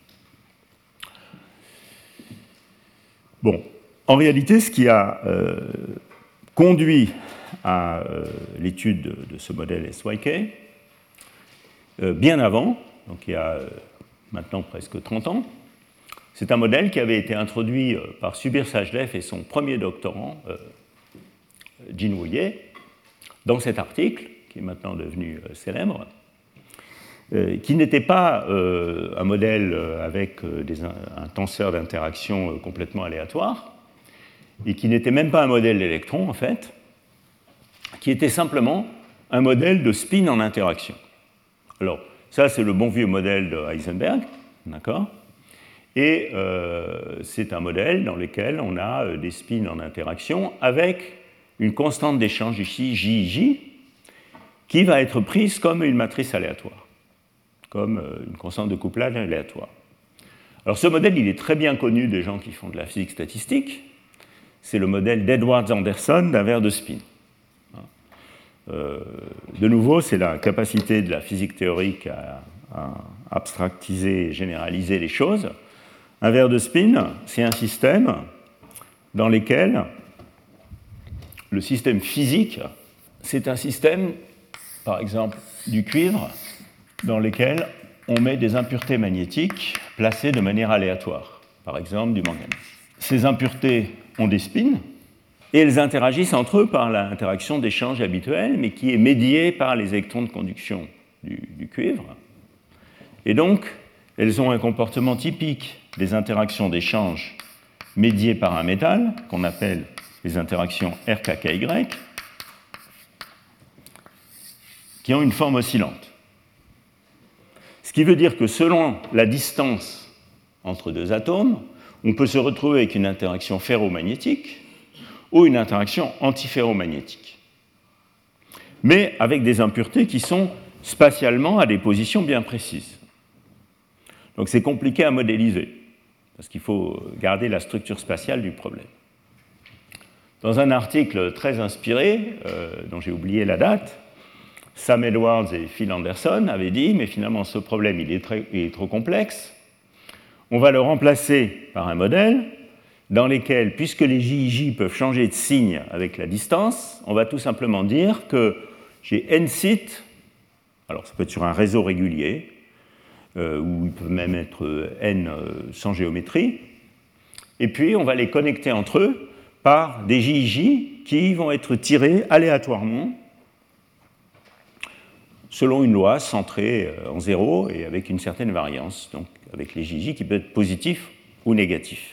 Bon, en réalité, ce qui a conduit à l'étude de ce modèle SYK, bien avant, donc il y a maintenant presque 30 ans, c'est un modèle qui avait été introduit par Subir Sachdev et son premier doctorant, Jin Woo-Ye, dans cet article, qui est maintenant devenu célèbre, qui n'était pas un modèle avec un tenseur d'interaction complètement aléatoire, et qui n'était même pas un modèle d'électron, en fait, qui était simplement un modèle de spin en interaction. Alors, ça, c'est le bon vieux modèle de Heisenberg, d'accord ? Et c'est un modèle dans lequel on a des spins en interaction avec une constante d'échange ici, JJ, qui va être prise comme une matrice aléatoire, comme une constante de couplage aléatoire. Alors ce modèle, il est très bien connu des gens qui font de la physique statistique. C'est le modèle d'Edwards-Anderson d'un verre de spin. De nouveau, c'est la capacité de la physique théorique à abstractiser et généraliser les choses. Un verre de spin, c'est un système dans lequel le système physique, c'est un système, par exemple, du cuivre, dans lequel on met des impuretés magnétiques placées de manière aléatoire, par exemple du manganèse. Ces impuretés ont des spins, et elles interagissent entre eux par l'interaction d'échange habituelle, mais qui est médiée par les électrons de conduction du cuivre. Et donc, elles ont un comportement typique des interactions d'échange médiées par un métal, qu'on appelle les interactions RKKY, qui ont une forme oscillante. Ce qui veut dire que selon la distance entre deux atomes, on peut se retrouver avec une interaction ferromagnétique ou une interaction antiferromagnétique, mais avec des impuretés qui sont spatialement à des positions bien précises. Donc c'est compliqué à modéliser, parce qu'il faut garder la structure spatiale du problème. Dans un article très inspiré, dont j'ai oublié la date, Sam Edwards et Phil Anderson avaient dit, mais finalement ce problème il est trop complexe, on va le remplacer par un modèle dans lequel, puisque les JJ peuvent changer de signe avec la distance, on va tout simplement dire que j'ai n sites, alors ça peut être sur un réseau régulier, ou il peut même être n sans géométrie, et puis on va les connecter entre eux par des JJ qui vont être tirés aléatoirement selon une loi centrée en zéro et avec une certaine variance, donc avec les JJ qui peuvent être positifs ou négatifs.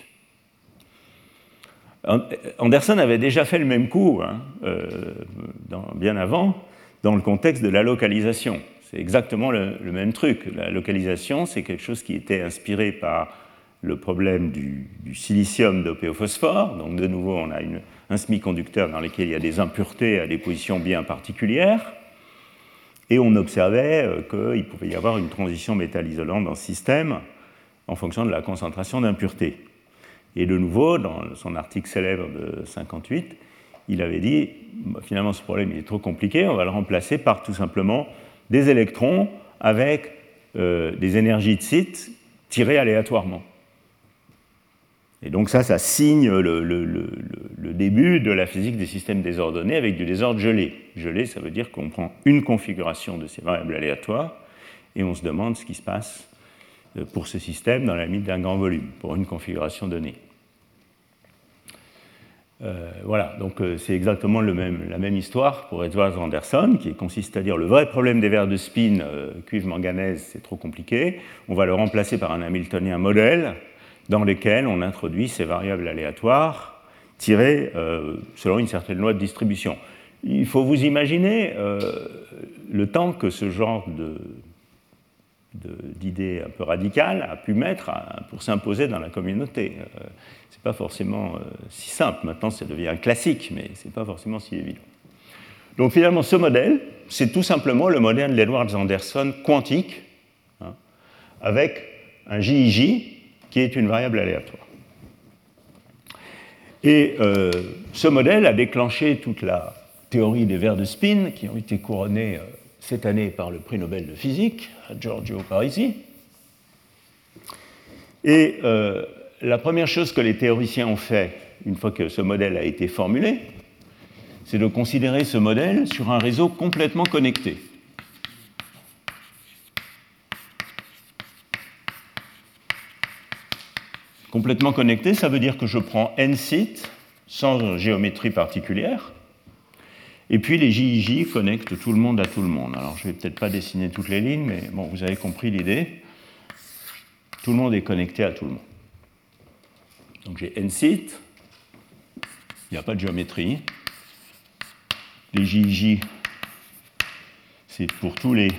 Anderson avait déjà fait le même coup, bien avant, dans le contexte de la localisation. C'est exactement le même truc. La localisation, c'est quelque chose qui était inspiré par le problème du silicium dopé au phosphore. Donc, de nouveau, on a un semi-conducteur dans lequel il y a des impuretés à des positions bien particulières. Et on observait qu'il pouvait y avoir une transition métal-isolante dans ce système en fonction de la concentration d'impuretés. Et de nouveau, dans son article célèbre de 1958, il avait dit, finalement ce problème il est trop compliqué, on va le remplacer par tout simplement des électrons avec des énergies de site tirées aléatoirement. Et donc ça signe le début de la physique des systèmes désordonnés avec du désordre gelé. Gelé, ça veut dire qu'on prend une configuration de ces variables aléatoires et on se demande ce qui se passe pour ce système dans la limite d'un grand volume, pour une configuration donnée. Voilà, donc c'est exactement la même histoire pour Edwards Anderson, qui consiste à dire le vrai problème des verres de spin cuivre-manganèse, c'est trop compliqué. On va le remplacer par un Hamiltonien modèle dans lequel on introduit ces variables aléatoires tirées selon une certaine loi de distribution. Il faut vous imaginer le temps que ce genre d'idée un peu radicale a pu mettre pour s'imposer dans la communauté. Ce n'est pas forcément si simple. Maintenant, ça devient un classique, mais ce n'est pas forcément si évident. Donc finalement, ce modèle, c'est tout simplement le modèle d'Edwards-Anderson quantique, hein, avec un JIJ qui est une variable aléatoire. Et ce modèle a déclenché toute la théorie des verres de spin qui ont été couronnés cette année par le prix Nobel de physique à Giorgio Parisi. Et la première chose que les théoriciens ont fait, une fois que ce modèle a été formulé, c'est de considérer ce modèle sur un réseau complètement connecté. Complètement connecté, ça veut dire que je prends n sites sans géométrie particulière, et puis les JIJ connectent tout le monde à tout le monde. Alors je ne vais peut-être pas dessiner toutes les lignes, mais bon, vous avez compris l'idée. Tout le monde est connecté à tout le monde. Donc j'ai n sites, il n'y a pas de géométrie. Les JIJ, c'est pour tous les...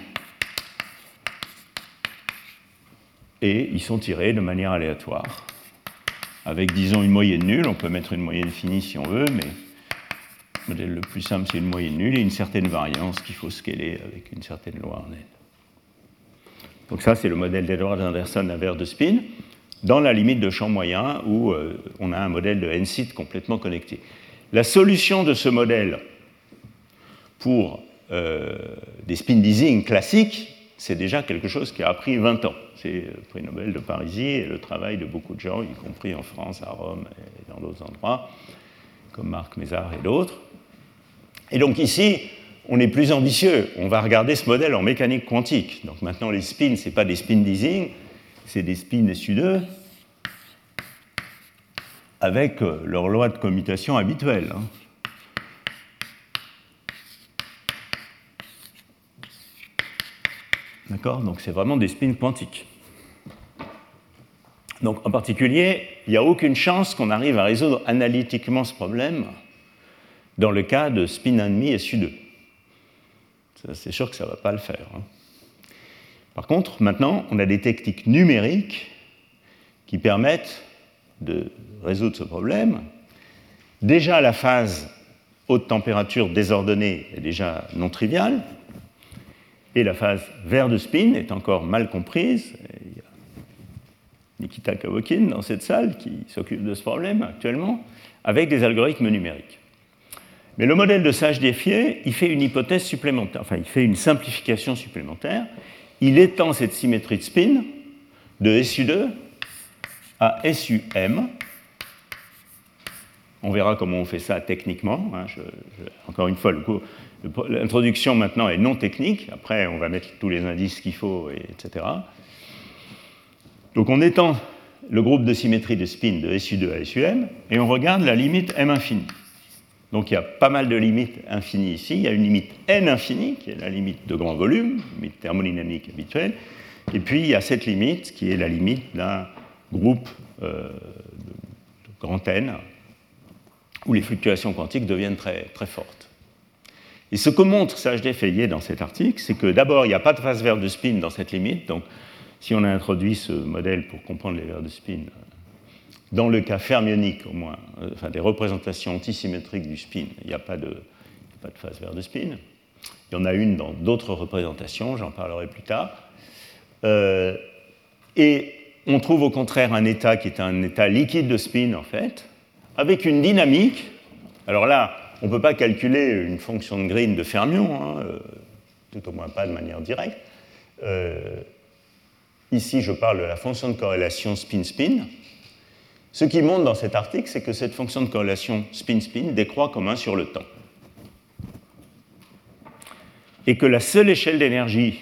Et ils sont tirés de manière aléatoire. Avec, disons, une moyenne nulle, on peut mettre une moyenne finie si on veut, mais le modèle le plus simple, c'est une moyenne nulle et une certaine variance qu'il faut scaler avec une certaine loi en N. Donc ça, c'est le modèle d'Edwards-Anderson d'un verre de spin, dans la limite de champ moyen où on a un modèle de n-site complètement connecté. La solution de ce modèle pour des spin Ising classiques, c'est déjà quelque chose qui a pris 20 ans. C'est le prix Nobel de Parisi et le travail de beaucoup de gens, y compris en France, à Rome et dans d'autres endroits, comme Marc Mézard et d'autres. Et donc ici, on est plus ambitieux. On va regarder ce modèle en mécanique quantique. Donc maintenant, les spins, ce n'est pas des spins d'Ising, c'est des spins SU2 avec leur loi de commutation habituelle. D'accord ? Donc c'est vraiment des spins quantiques. Donc en particulier, il n'y a aucune chance qu'on arrive à résoudre analytiquement ce problème dans le cas de spin 1,5 SU2. C'est sûr que ça ne va pas le faire. Par contre, maintenant, on a des techniques numériques qui permettent de résoudre ce problème. Déjà, la phase haute température désordonnée est déjà non triviale, et la phase verre de spin est encore mal comprise. Il y a Nikita Kavokin dans cette salle qui s'occupe de ce problème actuellement, avec des algorithmes numériques. Mais le modèle de Sage-Défier, il fait une hypothèse supplémentaire, enfin, il fait une simplification supplémentaire. Il étend cette symétrie de spin de SU2 à SUM. On verra comment on fait ça techniquement. Encore une fois, l'introduction maintenant est non technique. Après, on va mettre tous les indices qu'il faut, etc. Donc on étend le groupe de symétrie de spin de SU2 à SUM et on regarde la limite M infinie. Donc il y a pas mal de limites infinies ici. Il y a une limite N infinie, qui est la limite de grand volume, limite thermodynamique habituelle. Et puis il y a cette limite, qui est la limite d'un groupe de grand N, où les fluctuations quantiques deviennent très, très fortes. Et ce que montre Sage-Défier dans cet article, c'est que d'abord, il n'y a pas de phase verre de spin dans cette limite. Donc si on a introduit ce modèle pour comprendre les verres de spin, dans le cas fermionique au moins, enfin des représentations antisymétriques du spin, il n'y a pas de phase verre de spin. Il y en a une dans d'autres représentations, j'en parlerai plus tard. Et on trouve au contraire un état qui est un état liquide de spin, en fait, avec une dynamique. Alors là, on ne peut pas calculer une fonction de Green de fermion, tout au moins pas de manière directe. Ici, je parle de la fonction de corrélation spin-spin. Ce qui montre dans cet article, c'est que cette fonction de corrélation spin-spin décroît comme 1 sur le temps. Et que la seule échelle d'énergie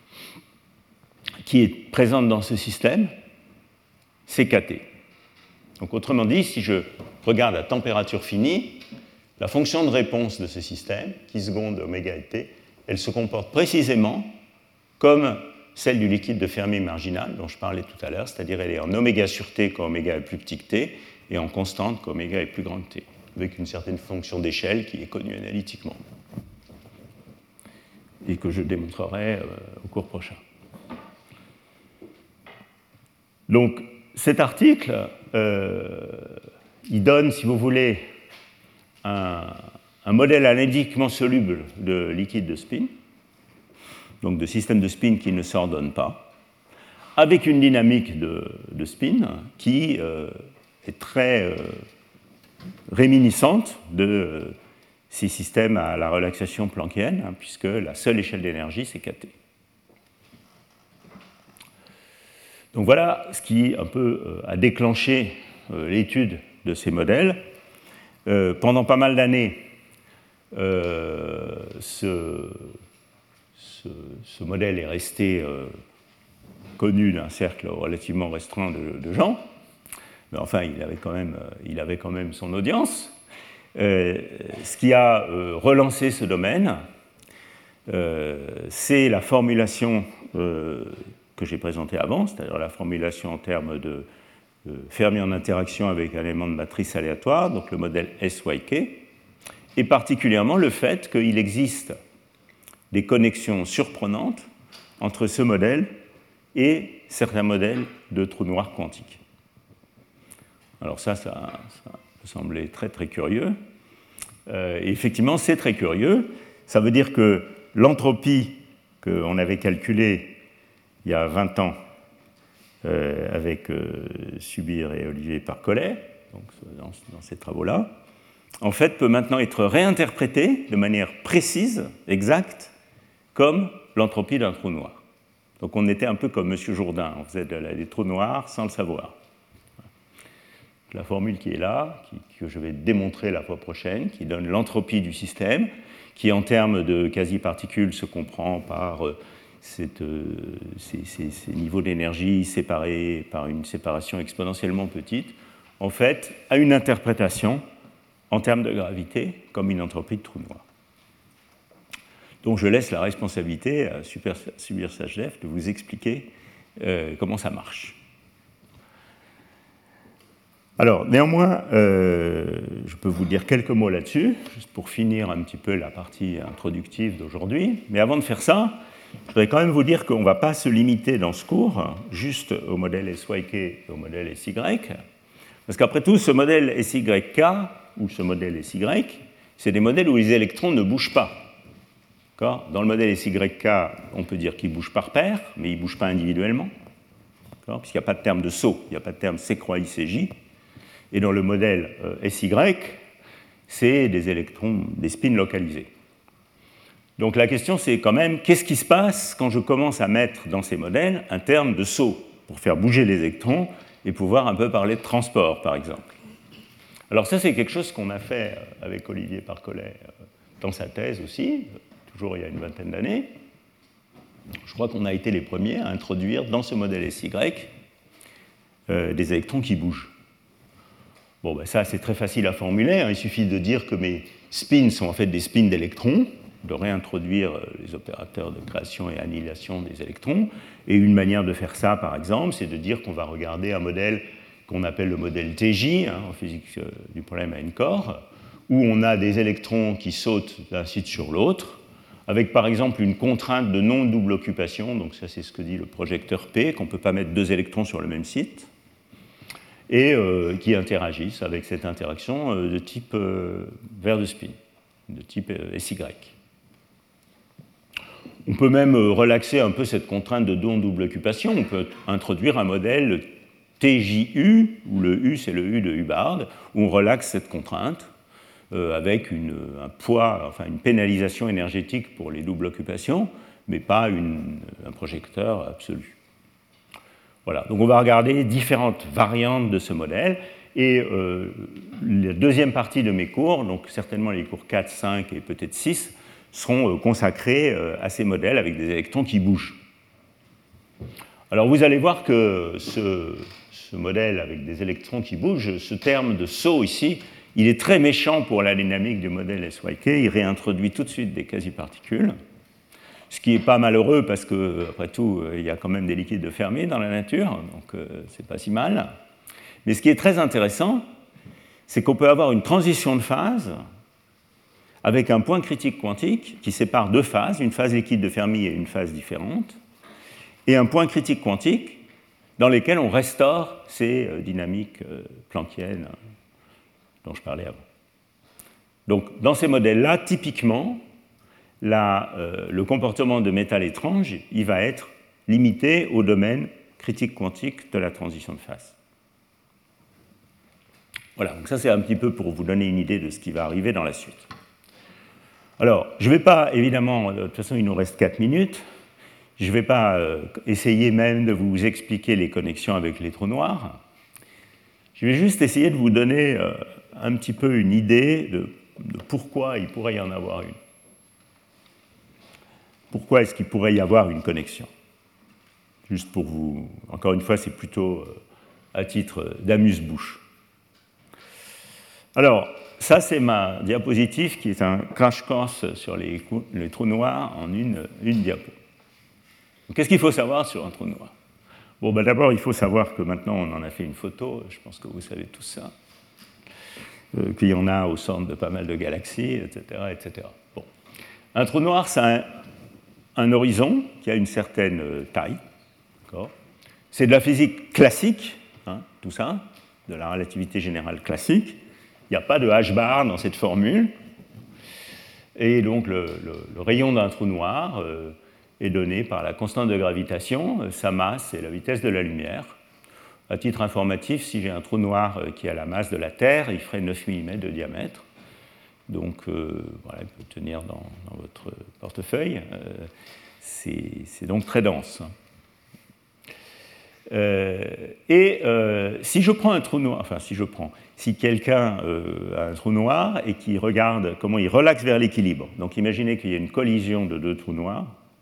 qui est présente dans ce système, c'est kT. Donc autrement dit, si je regarde à température finie, la fonction de réponse de ce système, qui seconde oméga et t, elle se comporte précisément comme celle du liquide de Fermi marginal dont je parlais tout à l'heure, c'est-à-dire elle est en oméga sur t quand oméga est plus petit que t, et en constante quand oméga est plus grand que t, avec une certaine fonction d'échelle qui est connue analytiquement, et que je démontrerai au cours prochain. Donc cet article, il donne, si vous voulez, un modèle analytiquement soluble de liquide de spin, donc de système de spin qui ne s'ordonne pas, avec une dynamique de spin qui est très réminiscente de ces systèmes à la relaxation planckienne, puisque la seule échelle d'énergie, c'est kT. Donc voilà ce qui un peu a déclenché l'étude de ces modèles. Pendant pas mal d'années, ce modèle est resté connu d'un cercle relativement restreint de gens, mais enfin, il avait quand même son audience. Ce qui a relancé ce domaine, c'est la formulation que j'ai présentée avant, c'est-à-dire la formulation en termes de Fermi en interaction avec un élément de matrice aléatoire, donc le modèle SYK, et particulièrement le fait qu'il existe des connexions surprenantes entre ce modèle et certains modèles de trous noirs quantiques. Alors ça peut sembler très très curieux. Et effectivement, c'est très curieux. Ça veut dire que l'entropie qu'on avait calculée il y a 20 ans avec Subir et Olivier Parcollet, donc dans ces travaux-là, en fait, peut maintenant être réinterprétée de manière précise, exacte, comme l'entropie d'un trou noir. Donc on était un peu comme M. Jourdain, on faisait des trous noirs sans le savoir. La formule qui est là, que je vais démontrer la fois prochaine, qui donne l'entropie du système, qui en termes de quasi-particules se comprend par ces niveaux d'énergie séparés par une séparation exponentiellement petite, en fait, a une interprétation en termes de gravité comme une entropie de trou noir. Donc je laisse la responsabilité à Subir Sachdev de vous expliquer comment ça marche. Alors, néanmoins, je peux vous dire quelques mots là-dessus, juste pour finir un petit peu la partie introductive d'aujourd'hui. Mais avant de faire ça, je voudrais quand même vous dire qu'on ne va pas se limiter dans ce cours juste au modèle SYK et au modèle SY, parce qu'après tout, ce modèle SYK ou ce modèle SY, c'est des modèles où les électrons ne bougent pas. Dans le modèle SYK, on peut dire qu'ils bougent par paire, mais ils ne bougent pas individuellement, puisqu'il n'y a pas de terme de saut, il n'y a pas de terme C croix ICJ. Et dans le modèle SY, c'est des électrons, des spins localisés. Donc la question, c'est quand même, qu'est-ce qui se passe quand je commence à mettre dans ces modèles un terme de saut pour faire bouger les électrons et pouvoir un peu parler de transport, par exemple. Alors ça, c'est quelque chose qu'on a fait avec Olivier Parcollet dans sa thèse aussi, toujours il y a une vingtaine d'années. Je crois qu'on a été les premiers à introduire dans ce modèle SY des électrons qui bougent. Bon, ben ça, c'est très facile à formuler. Il suffit de dire que mes spins sont en fait des spins d'électrons, de réintroduire les opérateurs de création et annihilation des électrons. Et une manière de faire ça, par exemple, c'est de dire qu'on va regarder un modèle qu'on appelle le modèle TJ, en physique du problème à n-corps, où on a des électrons qui sautent d'un site sur l'autre, avec par exemple une contrainte de non-double occupation, donc ça c'est ce que dit le projecteur P, qu'on ne peut pas mettre deux électrons sur le même site, et qui interagissent avec cette interaction de type verre de spin, de type SY. On peut même relaxer un peu cette contrainte de non-double occupation, on peut introduire un modèle TJU, où le U c'est le U de Hubbard, où on relaxe cette contrainte avec un poids, enfin une pénalisation énergétique pour les doubles occupations, mais pas un projecteur absolu. Voilà, donc on va regarder différentes variantes de ce modèle, et la deuxième partie de mes cours, donc certainement les cours 4, 5 et peut-être 6, seront consacrés à ces modèles avec des électrons qui bougent. Alors vous allez voir que ce modèle avec des électrons qui bougent, ce terme de saut ici, il est très méchant pour la dynamique du modèle SYK. Il réintroduit tout de suite des quasi-particules, ce qui n'est pas malheureux parce qu'après tout, il y a quand même des liquides de Fermi dans la nature, donc c'est pas si mal. Mais ce qui est très intéressant, c'est qu'on peut avoir une transition de phase avec un point critique quantique qui sépare deux phases, une phase liquide de Fermi et une phase différente, et un point critique quantique dans lesquels on restaure ces dynamiques planckiennes dont je parlais avant. Donc, dans ces modèles-là, typiquement, le comportement de métal étrange, il va être limité au domaine critique quantique de la transition de phase. Voilà, donc ça c'est un petit peu pour vous donner une idée de ce qui va arriver dans la suite. Alors, je ne vais pas, évidemment, de toute façon il nous reste 4 minutes, je ne vais pas essayer même de vous expliquer les connexions avec les trous noirs. Je vais juste essayer de vous donner un petit peu une idée de pourquoi il pourrait y en avoir une. Pourquoi est-ce qu'il pourrait y avoir une connexion? Juste pour vous... Encore une fois, c'est plutôt à titre d'amuse-bouche. Alors, ça, c'est ma diapositive qui est un crash course sur les trous noirs en une diapo. Qu'est-ce qu'il faut savoir sur un trou noir? Bon, ben d'abord, il faut savoir que maintenant, on en a fait une photo, je pense que vous savez tout ça, qu'il y en a au centre de pas mal de galaxies, etc. etc. Bon. Un trou noir, c'est un horizon qui a une certaine taille. C'est de la physique classique, hein, tout ça, de la relativité générale classique. Il n'y a pas de h-bar dans cette formule. Et donc, le rayon d'un trou noir est donné par la constante de gravitation, sa masse et la vitesse de la lumière. À titre informatif, si j'ai un trou noir qui a la masse de la Terre, il ferait 9 mm de diamètre. Donc, voilà, il peut tenir dans votre portefeuille. C'est donc très dense. Si je prends un trou noir, si quelqu'un a un trou noir et qui regarde comment il relaxe vers l'équilibre, donc imaginez qu'il y ait une collision de deux trous noirs,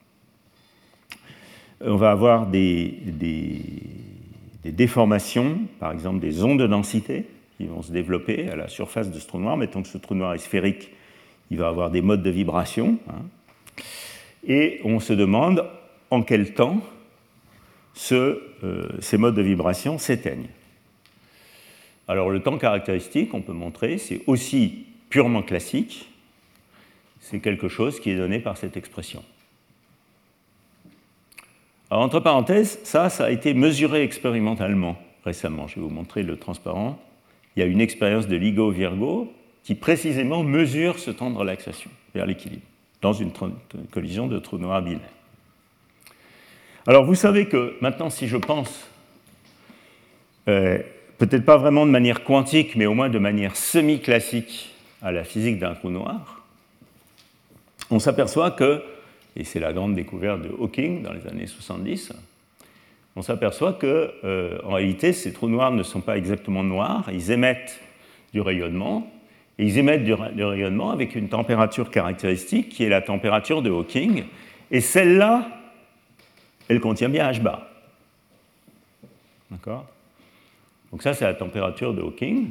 on va avoir des déformations, par exemple des ondes de densité qui vont se développer à la surface de ce trou noir. Mettons que ce trou noir est sphérique, il va avoir des modes de vibration, hein, et on se demande en quel temps ces modes de vibration s'éteignent. Alors le temps caractéristique, on peut montrer, c'est aussi purement classique, c'est quelque chose qui est donné par cette expression. Alors entre parenthèses, ça a été mesuré expérimentalement récemment. Je vais vous montrer le transparent. Il y a une expérience de LIGO-Virgo qui précisément mesure ce temps de relaxation vers l'équilibre dans une collision de trous noirs binaires. Alors vous savez que maintenant, si je pense, peut-être pas vraiment de manière quantique, mais au moins de manière semi-classique à la physique d'un trou noir, on s'aperçoit que, et c'est la grande découverte de Hawking dans les années 70, on s'aperçoit que, en réalité, ces trous noirs ne sont pas exactement noirs, ils émettent du rayonnement, et ils émettent du rayonnement avec une température caractéristique qui est la température de Hawking, et celle-là, elle contient bien h-bar. D'accord? Donc ça, c'est la température de Hawking.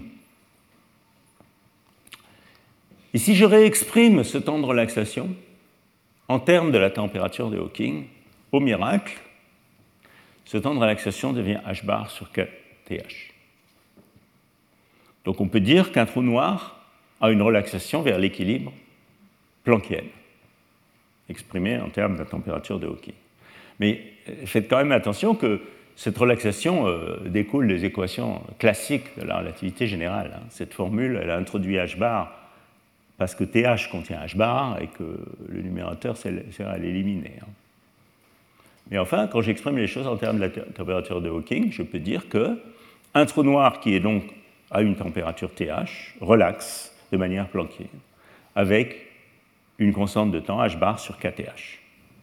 Et si je réexprime ce temps de relaxation en termes de la température de Hawking, au miracle, ce temps de relaxation devient h-bar sur kth. Donc on peut dire qu'un trou noir a une relaxation vers l'équilibre planckienne, exprimée en termes de la température de Hawking. Mais faites quand même attention que cette relaxation découle des équations classiques de la relativité générale. Hein. Cette formule, elle a introduit h-bar parce que TH contient h-bar et que le numérateur sert à l'éliminer. Hein. Mais enfin, quand j'exprime les choses en termes de la température de Hawking, je peux dire qu'un trou noir qui est donc à une température TH relaxe de manière planckienne avec une constante de temps h-bar sur kth.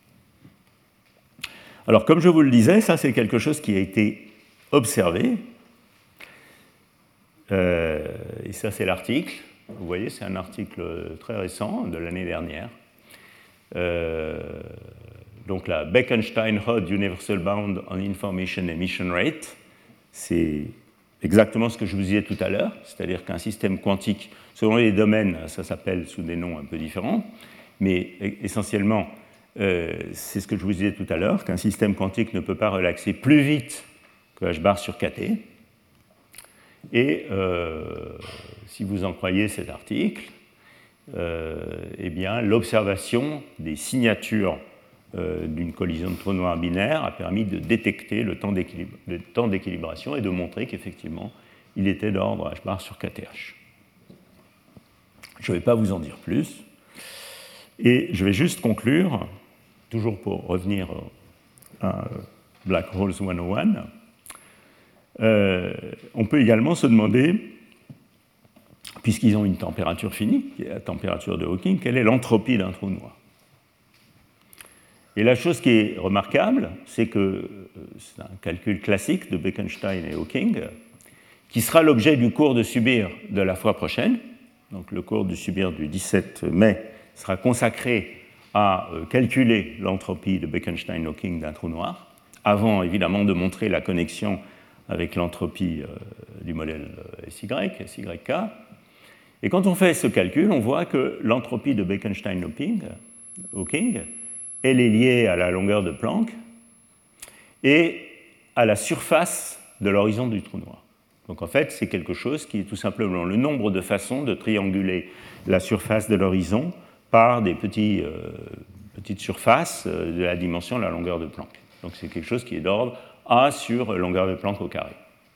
Alors, comme je vous le disais, ça c'est quelque chose qui a été observé. Et ça c'est l'article. Vous voyez, c'est un article très récent, de l'année dernière. Donc la Bekenstein-Hod Universal Bound on Information Emission Rate, c'est exactement ce que je vous disais tout à l'heure, c'est-à-dire qu'un système quantique, selon les domaines, ça s'appelle sous des noms un peu différents, mais essentiellement, c'est ce que je vous disais tout à l'heure, qu'un système quantique ne peut pas relaxer plus vite que h bar sur kt. Et si vous en croyez cet article, eh bien, l'observation des signatures d'une collision de trous noirs binaires a permis de détecter le temps d'équilibration et de montrer qu'effectivement, il était d'ordre h bar sur kth. Je ne vais pas vous en dire plus. Et je vais juste conclure, toujours pour revenir à Black Holes 101, on peut également se demander, puisqu'ils ont une température finie, qui est la température de Hawking, quelle est l'entropie d'un trou noir. Et la chose qui est remarquable, c'est que c'est un calcul classique de Bekenstein et Hawking, qui sera l'objet du cours de Subir de la fois prochaine. Donc le cours de Subir du 17 mai sera consacré à calculer l'entropie de Bekenstein-Hawking d'un trou noir, avant évidemment de montrer la connexion avec l'entropie du modèle SYK. Et quand on fait ce calcul, on voit que l'entropie de Bekenstein-Hawking, elle est liée à la longueur de Planck et à la surface de l'horizon du trou noir. Donc en fait, c'est quelque chose qui est tout simplement le nombre de façons de trianguler la surface de l'horizon par des petites surfaces de la dimension de la longueur de Planck. Donc c'est quelque chose qui est d'ordre A sur longueur de Planck au carré.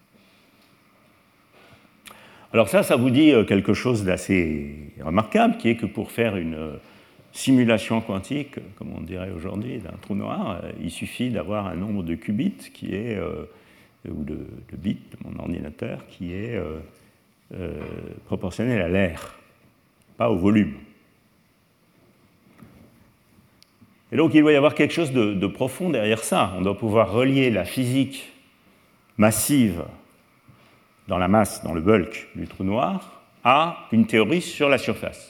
Alors ça vous dit quelque chose d'assez remarquable, qui est que pour faire une simulation quantique, comme on dirait aujourd'hui, d'un trou noir, il suffit d'avoir un nombre de qubits qui est, ou de bits de mon ordinateur, qui est proportionnel à l'air, pas au volume. Et donc il doit y avoir quelque chose de profond derrière ça. On doit pouvoir relier la physique massive dans la masse, dans le bulk du trou noir, à une théorie sur la surface,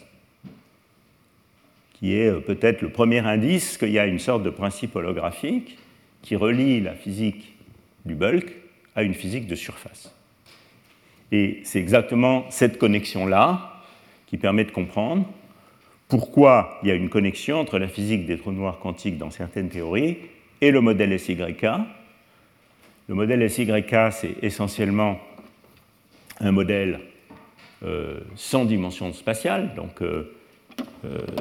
qui est peut-être le premier indice qu'il y a une sorte de principe holographique qui relie la physique du bulk à une physique de surface. Et c'est exactement cette connexion-là qui permet de comprendre pourquoi il y a une connexion entre la physique des trous noirs quantiques dans certaines théories et le modèle SYK. Le modèle SYK, c'est essentiellement un modèle sans dimension spatiale, donc peut-être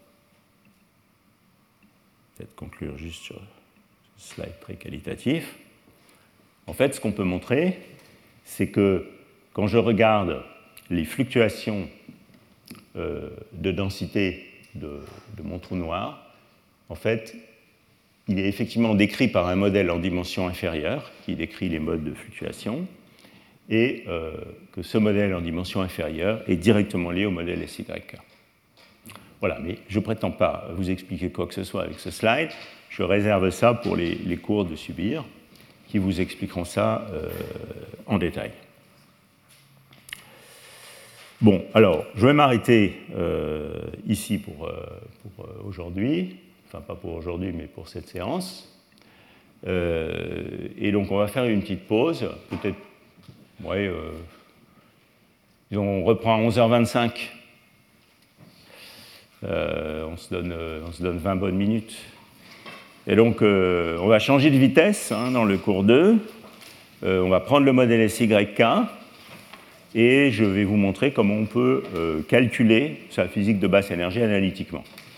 conclure juste sur ce slide très qualitatif. En fait, ce qu'on peut montrer, c'est que quand je regarde les fluctuations de densité de mon trou noir, en fait, il est effectivement décrit par un modèle en dimension inférieure qui décrit les modes de fluctuation, et que ce modèle en dimension inférieure est directement lié au modèle SYK. Voilà, mais je ne prétends pas vous expliquer quoi que ce soit avec ce slide. Je réserve ça pour les cours de Subir, qui vous expliqueront ça en détail. Bon, alors, je vais m'arrêter ici pour aujourd'hui, enfin pas pour aujourd'hui, mais pour cette séance. Et donc, on va faire une petite pause, peut-être, on reprend à 11h25. On se donne 20 bonnes minutes. Et donc, on va changer de vitesse dans le cours 2. On va prendre le modèle SYK. Et je vais vous montrer comment on peut calculer sa physique de basse énergie analytiquement.